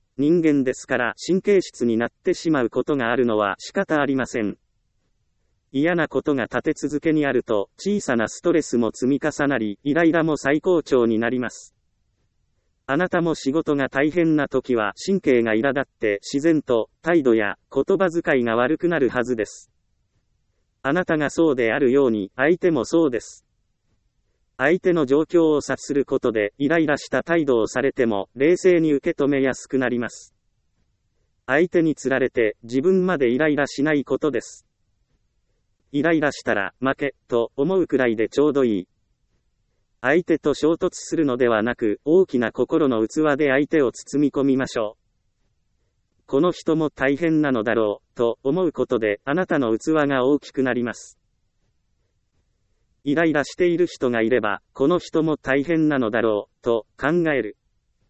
人間ですから神経質になってしまうことがあるのは仕方ありません。嫌なことが立て続けにあると、小さなストレスも積み重なり、イライラも最高潮になります。あなたも仕事が大変な時は神経が苛立って自然と態度や言葉遣いが悪くなるはずです。あなたがそうであるように相手もそうです。相手の状況を察することでイライラした態度をされても冷静に受け止めやすくなります。相手につられて自分までイライラしないことです。イライラしたら負けと思うくらいでちょうどいい。相手と衝突するのではなく、大きな心の器で相手を包み込みましょう。この人も大変なのだろう、と思うことで、あなたの器が大きくなります。イライラしている人がいれば、この人も大変なのだろう、と考える。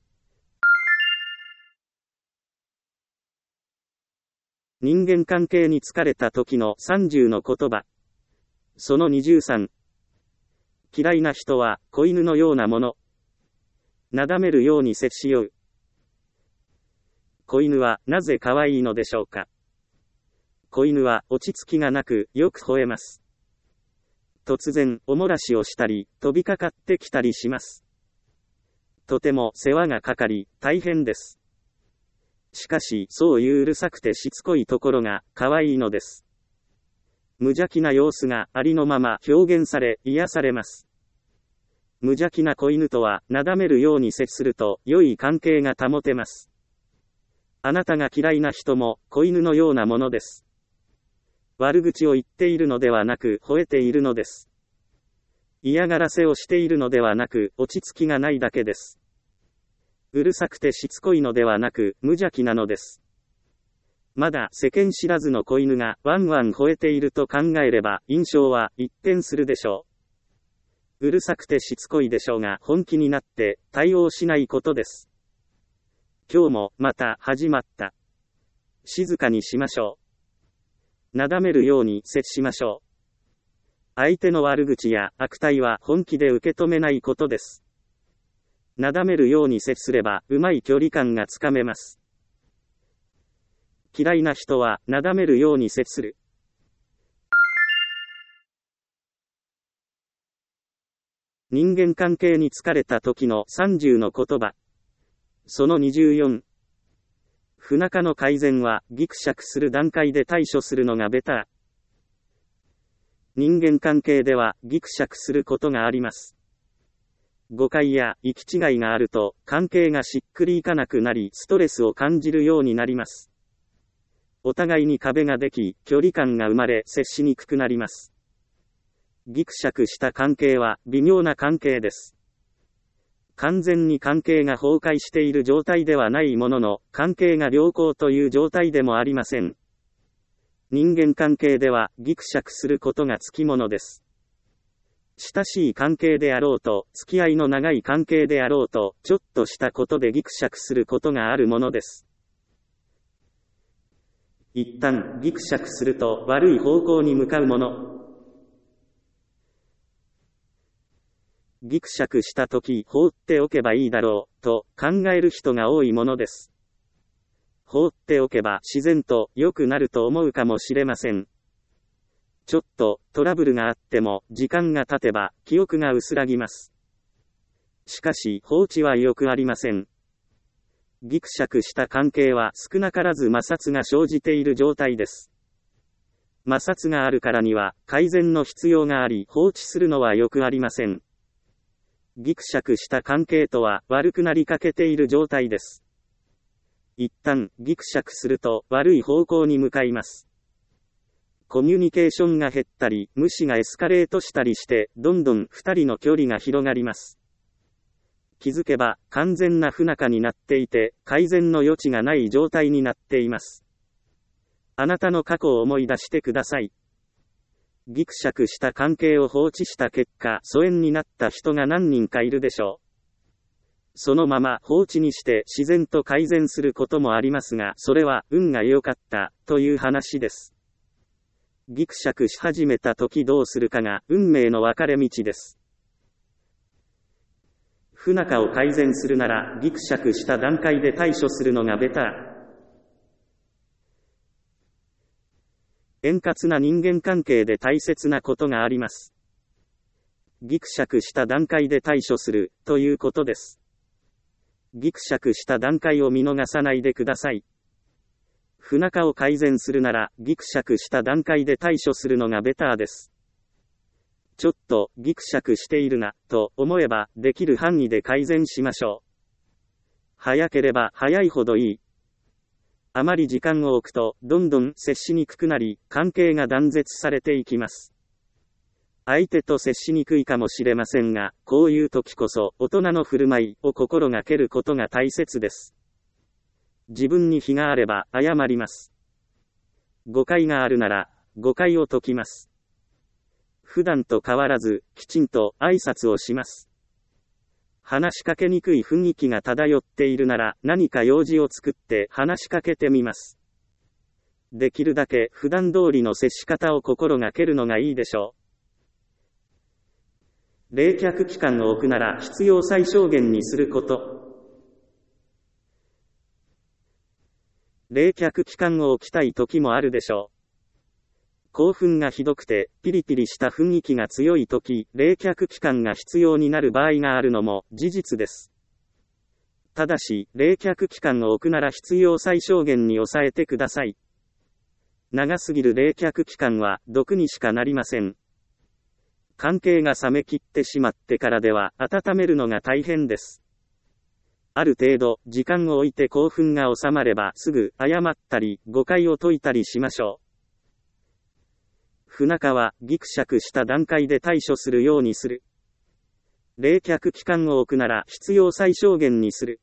人間関係に疲れた時の30の言葉。その23。嫌いな人は子犬のようなもの。なだめるように接しよう。子犬はなぜ可愛いのでしょうか。子犬は落ち着きがなくよく吠えます。突然おもらしをしたり飛びかかってきたりします。とても世話がかかり大変です。しかしそういううるさくてしつこいところが可愛いのです。無邪気な様子がありのまま表現され癒されます。無邪気な子犬とはなだめるように接すると良い関係が保てます。あなたが嫌いな人も子犬のようなものです。悪口を言っているのではなく吠えているのです。嫌がらせをしているのではなく落ち着きがないだけです。うるさくてしつこいのではなく無邪気なのです。まだ世間知らずの子犬がワンワン吠えていると考えれば印象は一変するでしょう。うるさくてしつこいでしょうが本気になって対応しないことです。今日もまた始まった。静かにしましょう。なだめるように接しましょう。相手の悪口や悪態は本気で受け止めないことです。なだめるように接すればうまい距離感がつかめます。嫌いな人はなだめるように接する。人間関係に疲れた時の30の言葉。その24。不仲の改善はギクシャクする段階で対処するのがベター。人間関係ではギクシャクすることがあります。誤解や行き違いがあると関係がしっくりいかなくなりストレスを感じるようになります。お互いに壁ができ、距離感が生まれ、接しにくくなります。ギクシャクした関係は微妙な関係です。完全に関係が崩壊している状態ではないものの、関係が良好という状態でもありません。人間関係ではギクシャクすることがつきものです。親しい関係であろうと、付き合いの長い関係であろうと、ちょっとしたことでギクシャクすることがあるものです。一旦ギクシャクすると悪い方向に向かうもの。ギクシャクしたとき放っておけばいいだろうと考える人が多いものです。放っておけば自然と良くなると思うかもしれません。ちょっとトラブルがあっても時間が経てば記憶が薄らぎます。しかし放置は良くありません。ギクシャクした関係は少なからず摩擦が生じている状態です。摩擦があるからには改善の必要があり放置するのは良くありません。ギクシャクした関係とは悪くなりかけている状態です。一旦ギクシャクすると悪い方向に向かいます。コミュニケーションが減ったり無視がエスカレートしたりしてどんどん二人の距離が広がります。気づけば完全な不仲になっていて改善の余地がない状態になっています。あなたの過去を思い出してください。ギクシャクした関係を放置した結果疎遠になった人が何人かいるでしょう。そのまま放置にして自然と改善することもありますがそれは運が良かったという話です。ギクシャクし始めた時どうするかが運命の分かれ道です。 不仲を改善するなら、ギクシャクした段階で対処するのがベター。円滑な人間関係で大切なことがあります。ギクシャクした段階で対処する、ということです。ギクシャクした段階を見逃さないでください。不仲を改善するなら、ギクシャクした段階で対処するのがベターです。ちょっと、ギクシャクしているな、と思えば、できる範囲で改善しましょう。早ければ早いほどいい。あまり時間を置くと、どんどん接しにくくなり、関係が断絶されていきます。相手と接しにくいかもしれませんが、こういう時こそ、大人の振る舞いを心がけることが大切です。自分に非があれば、謝ります。誤解があるなら、誤解を解きます。普段と変わらず、きちんと挨拶をします。話しかけにくい雰囲気が漂っているなら、何か用事を作って話しかけてみます。できるだけ普段通りの接し方を心がけるのがいいでしょう。冷却期間を置くなら必要最小限にすること。冷却期間を置きたい時もあるでしょう。興奮がひどくて、ピリピリした雰囲気が強いとき、冷却期間が必要になる場合があるのも事実です。ただし、冷却期間を置くなら必要最小限に抑えてください。長すぎる冷却期間は毒にしかなりません。関係が冷めきってしまってからでは温めるのが大変です。ある程度、時間を置いて興奮が収まればすぐ謝ったり、誤解を解いたりしましょう。不仲はギクシャクした段階で対処するようにする。冷却期間を置くなら必要最小限にする。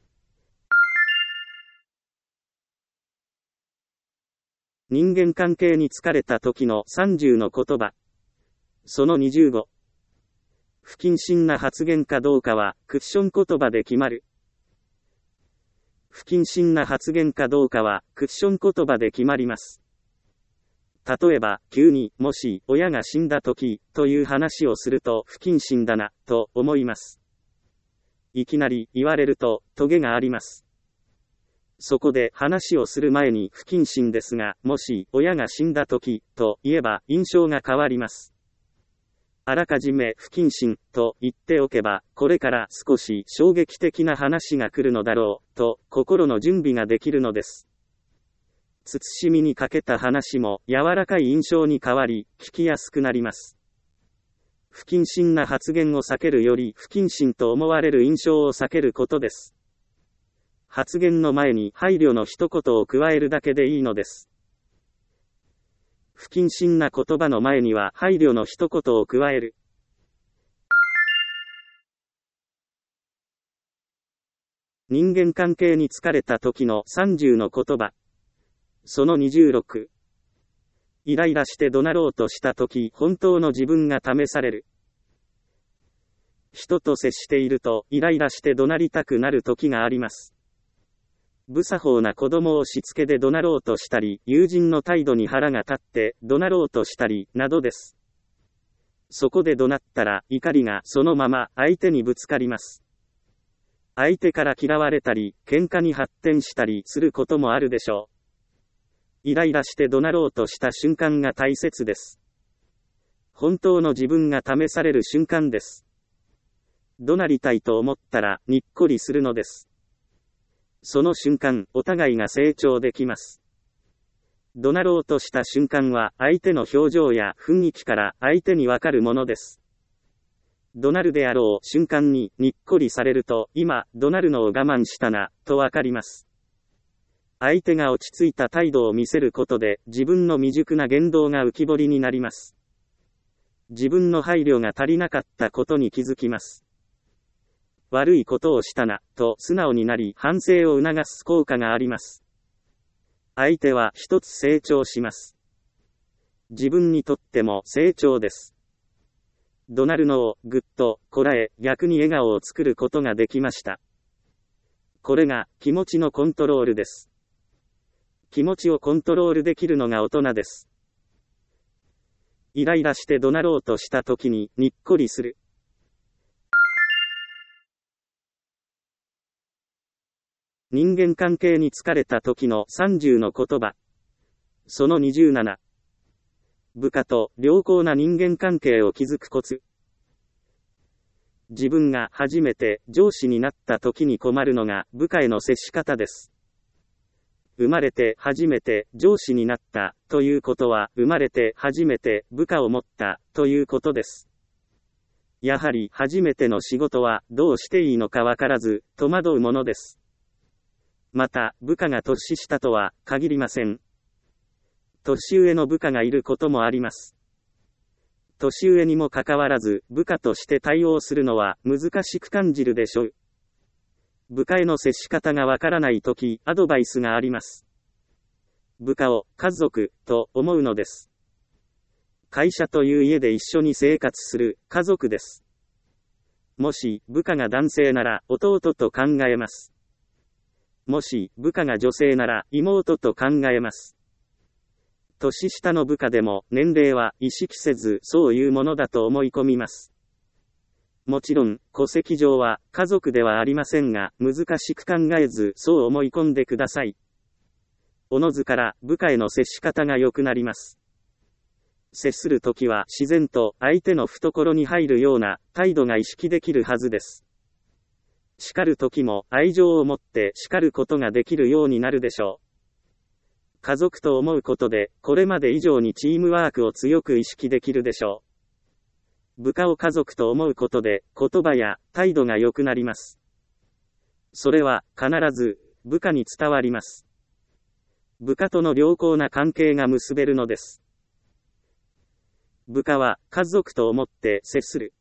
人間関係に疲れた時の30の言葉。その25。不謹慎な発言かどうかはクッション言葉で決まる。不謹慎な発言かどうかはクッション言葉で決まります。例えば、急に、もし、親が死んだ時、という話をすると、不謹慎だな、と思います。いきなり、言われると、トゲがあります。そこで、話をする前に、不謹慎ですが、もし、親が死んだ時、と言えば、印象が変わります。あらかじめ、不謹慎、と言っておけば、これから少し衝撃的な話が来るのだろう、と、心の準備ができるのです。慎みにかけた話も柔らかい印象に変わり、聞きやすくなります。不謹慎な発言を避けるより不謹慎と思われる印象を避けることです。発言の前に配慮の一言を加えるだけでいいのです。不謹慎な言葉の前には配慮の一言を加える。人間関係に疲れた時の30の言葉。その26。イライラして怒鳴ろうとしたとき、本当の自分が試される。人と接していると、イライラして怒鳴りたくなる時があります。不作法な子供をしつけで怒鳴ろうとしたり、友人の態度に腹が立って怒鳴ろうとしたり、などです。そこで怒鳴ったら、怒りがそのまま相手にぶつかります。相手から嫌われたり、喧嘩に発展したりすることもあるでしょう。イライラして怒鳴ろうとした瞬間が大切です。本当の自分が試される瞬間です。怒鳴りたいと思ったらにっこりするのです。その瞬間、お互いが成長できます。怒鳴ろうとした瞬間は相手の表情や雰囲気から相手にわかるものです。怒鳴るであろう瞬間ににっこりされると、今、怒鳴るのを我慢したな、とわかります。相手が落ち着いた態度を見せることで、自分の未熟な言動が浮き彫りになります。自分の配慮が足りなかったことに気づきます。悪いことをしたな、と素直になり、反省を促す効果があります。相手は一つ成長します。自分にとっても成長です。怒鳴るのをぐっとこらえ、逆に笑顔を作ることができました。これが気持ちのコントロールです。気持ちをコントロールできるのが大人です。イライラして怒鳴ろうとした時ににっこりする。 人間関係に疲れた時の30の言葉。その27。部下と良好な人間関係を築くコツ。自分が初めて上司になった時に困るのが部下への接し方です。生まれて初めて上司になったということは、生まれて初めて部下を持ったということです。やはり初めての仕事はどうしていいのかわからず戸惑うものです。また、部下が年下とは限りません。年上の部下がいることもあります。年上にもかかわらず部下として対応するのは難しく感じるでしょう。部下への接し方がわからないとき、アドバイスがあります。部下を家族と思うのです。会社という家で一緒に生活する家族です。もし部下が男性なら弟と考えます。もし部下が女性なら妹と考えます。年下の部下でも年齢は意識せずそういうものだと思い込みます。もちろん、戸籍上は家族ではありませんが、難しく考えずそう思い込んでください。おのずから部下への接し方が良くなります。接するときは自然と相手の懐に入るような態度が意識できるはずです。叱るときも愛情を持って叱ることができるようになるでしょう。家族と思うことで、これまで以上にチームワークを強く意識できるでしょう。部下を家族と思うことで、言葉や態度が良くなります。それは必ず部下に伝わります。部下との良好な関係が結べるのです。部下は家族と思って接する。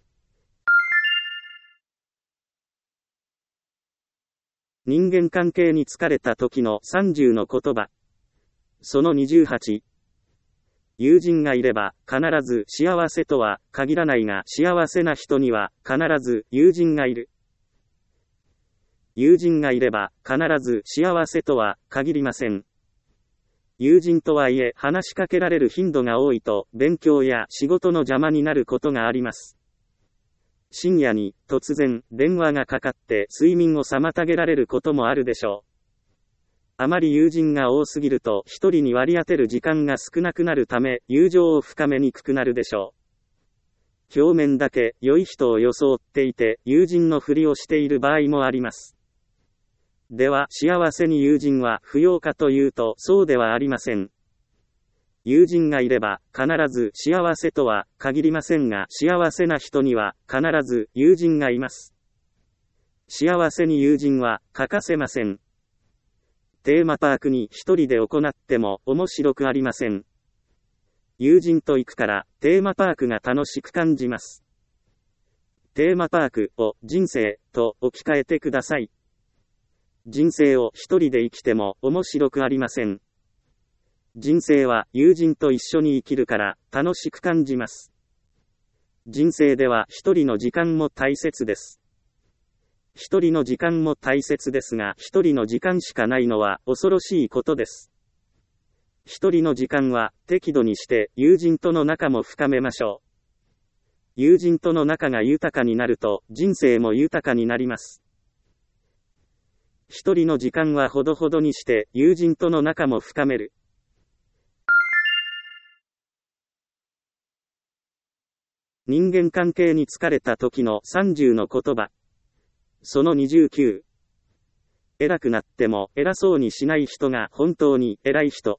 人間関係に疲れた時の30の言葉。その28。友人がいれば必ず幸せとは限らないが、幸せな人には必ず友人がいる。友人がいれば必ず幸せとは限りません。友人とはいえ話しかけられる頻度が多いと勉強や仕事の邪魔になることがあります。深夜に突然電話がかかって睡眠を妨げられることもあるでしょう。あまり友人が多すぎると一人に割り当てる時間が少なくなるため友情を深めにくくなるでしょう。表面だけ良い人を装っていて友人のふりをしている場合もあります。では幸せに友人は不要かというとそうではありません。友人がいれば必ず幸せとは限りませんが、幸せな人には必ず友人がいます。幸せに友人は欠かせません。テーマパークに一人で行っても面白くありません。友人と行くからテーマパークが楽しく感じます。テーマパークを人生と置き換えてください。人生を一人で生きても面白くありません。人生は友人と一緒に生きるから楽しく感じます。人生では一人の時間も大切です。一人の時間も大切ですが、一人の時間しかないのは恐ろしいことです。一人の時間は適度にして友人との仲も深めましょう。友人との仲が豊かになると人生も豊かになります。一人の時間はほどほどにして友人との仲も深める。人間関係に疲れた時の30の言葉。その29。偉くなっても偉そうにしない人が本当に偉い人。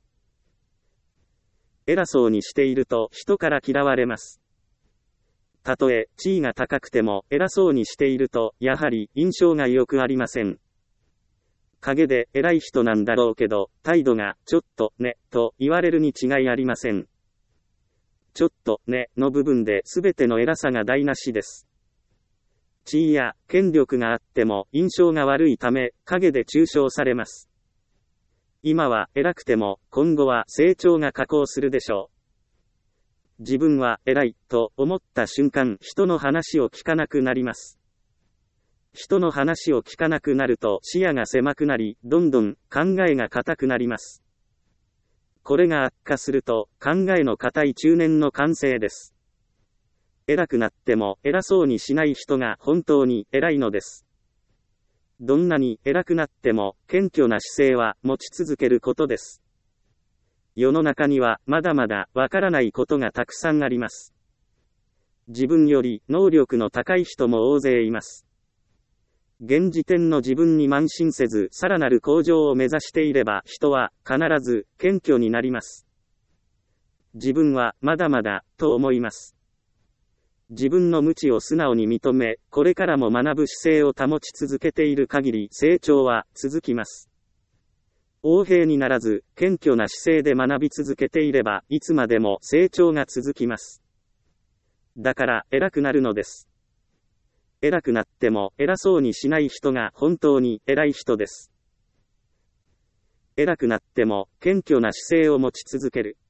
偉そうにしていると人から嫌われます。たとえ地位が高くても偉そうにしているとやはり印象が良くありません。陰で偉い人なんだろうけど、態度がちょっとねと言われるに違いありません。ちょっとねの部分で全ての偉さが台無しです。地位や権力があっても印象が悪いため陰で中傷されます。今は偉くても今後は成長が下降するでしょう。自分は偉いと思った瞬間、人の話を聞かなくなります。人の話を聞かなくなると視野が狭くなり、どんどん考えが固くなります。これが悪化すると考えの固い中年の完成です。偉くなっても偉そうにしない人が本当に偉いのです。 どんなに偉くなっても、謙虚な姿勢は持ち続けることです。世の中には、まだまだわからないことがたくさんあります。自分より能力の高い人も大勢います。現時点の自分に慢心せず、さらなる向上を目指していれば、人は必ず謙虚になります。自分はまだまだと思います。自分の無知を素直に認め、これからも学ぶ姿勢を保ち続けている限り、成長は続きます。横柄にならず、謙虚な姿勢で学び続けていれば、いつまでも成長が続きます。だから、偉くなるのです。偉くなっても偉そうにしない人が本当に偉い人です。偉くなっても謙虚な姿勢を持ち続ける。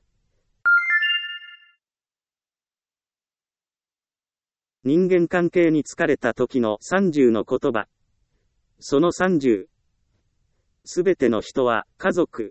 人間関係に疲れた時の30の言葉。その30。すべての人は家族。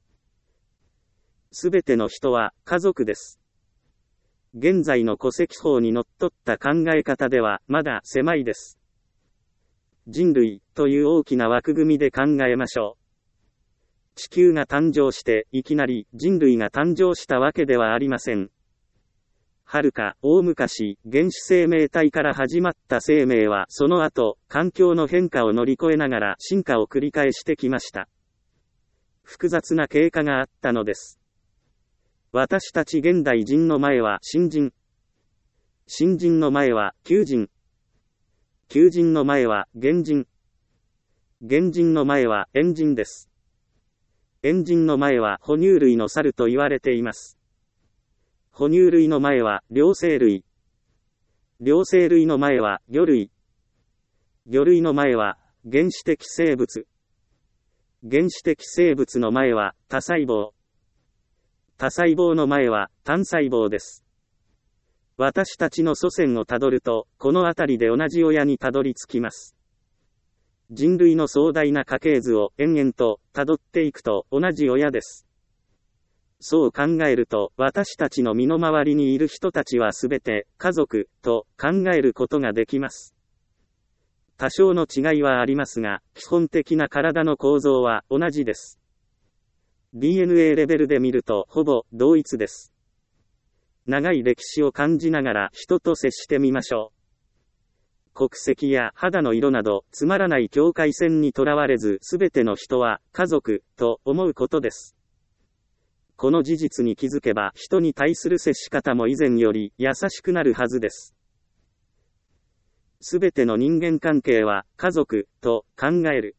すべての人は家族です。現在の戸籍法にのっとった考え方ではまだ狭いです。人類という大きな枠組みで考えましょう。地球が誕生していきなり人類が誕生したわけではありません。はるか大昔、原始生命体から始まった生命はその後、環境の変化を乗り越えながら進化を繰り返してきました。複雑な経過があったのです。私たち現代人の前は新人。新人の前は旧人。旧人の前は原人。原人の前は猿人です。猿人の前は哺乳類の猿と言われています。哺乳類の前は両生類。両生類の前は魚類。魚類の前は原始的生物。原始的生物の前は多細胞。多細胞の前は単細胞です。私たちの祖先をたどると、この辺りで同じ親にたどり着きます。人類の壮大な家系図を延々とたどっていくと同じ親です。そう考えると、私たちの身の回りにいる人たちはすべて家族と考えることができます。多少の違いはありますが、基本的な体の構造は同じです。DNA レベルで見るとほぼ同一です。長い歴史を感じながら人と接してみましょう。国籍や肌の色などつまらない境界線にとらわれず、すべての人は家族と思うことです。この事実に気づけば人に対する接し方も以前より優しくなるはずです。すべての人間関係は家族と考える。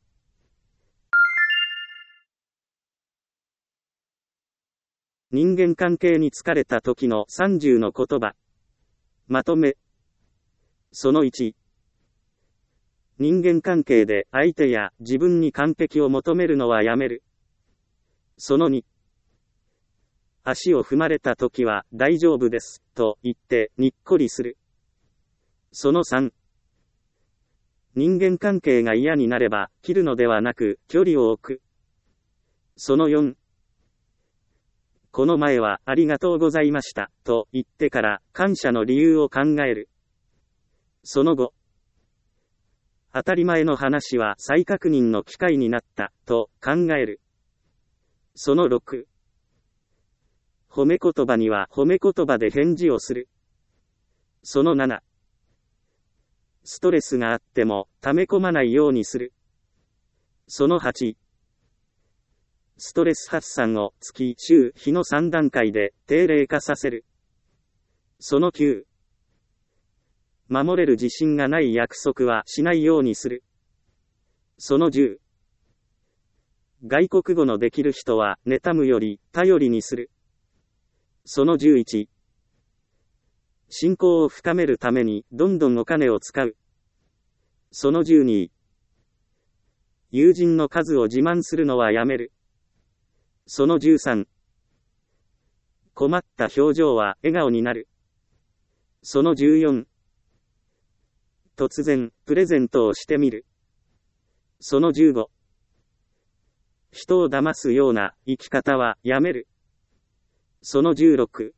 人間関係に疲れた時の30の言葉。まとめ。その1。人間関係で相手や自分に完璧を求めるのはやめる。その2。足を踏まれた時は大丈夫ですと言ってにっこりする。その3。人間関係が嫌になれば切るのではなく距離を置く。その4。この前はありがとうございましたと言ってから感謝の理由を考える。その後。当たり前の話は再確認の機会になったと考える。その6。褒め言葉には褒め言葉で返事をする。その7。ストレスがあっても溜め込まないようにする。その8。ストレス発散を月、週、日の3段階で定例化させる。その9。守れる自信がない約束はしないようにする。その10。外国語のできる人は妬むより頼りにする。その11。信仰を深めるためにどんどんお金を使う。その12。友人の数を自慢するのはやめる。その13。困った表情は笑顔になる。その14。突然、プレゼントをしてみる。その15。人を騙すような生き方はやめる。その16。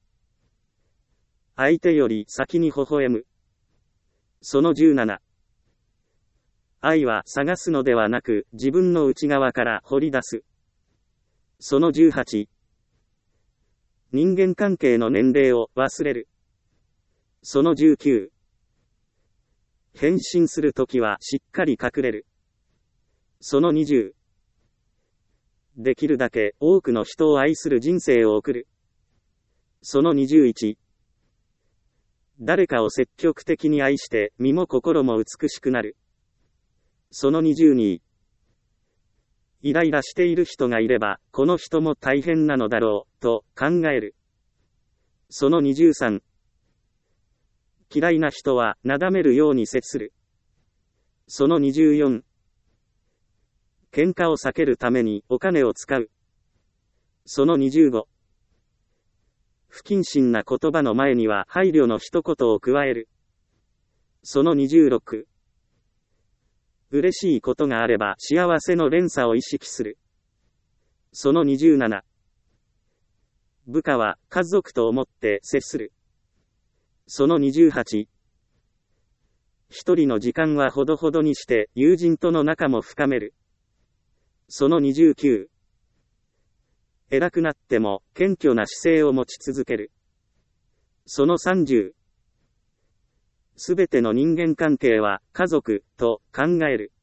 相手より先に微笑む。その17。 愛は探すのではなく、自分の内側から掘り出す。その18。人間関係の年齢を忘れる。その19。変身するときはしっかり隠れる。その20。できるだけ多くの人を愛する人生を送る。その21。誰かを積極的に愛して身も心も美しくなる。その22。イライラしている人がいれば、この人も大変なのだろう、と考える。その23。嫌いな人はなだめるように接する。その24。喧嘩を避けるためにお金を使う。その25。不謹慎な言葉の前には配慮の一言を加える。その26。嬉しいことがあれば幸せの連鎖を意識する。その27。部下は家族と思って接する。その28。一人の時間はほどほどにして友人との仲も深める。その29。偉くなっても謙虚な姿勢を持ち続ける。その30。すべての人間関係は家族と考える。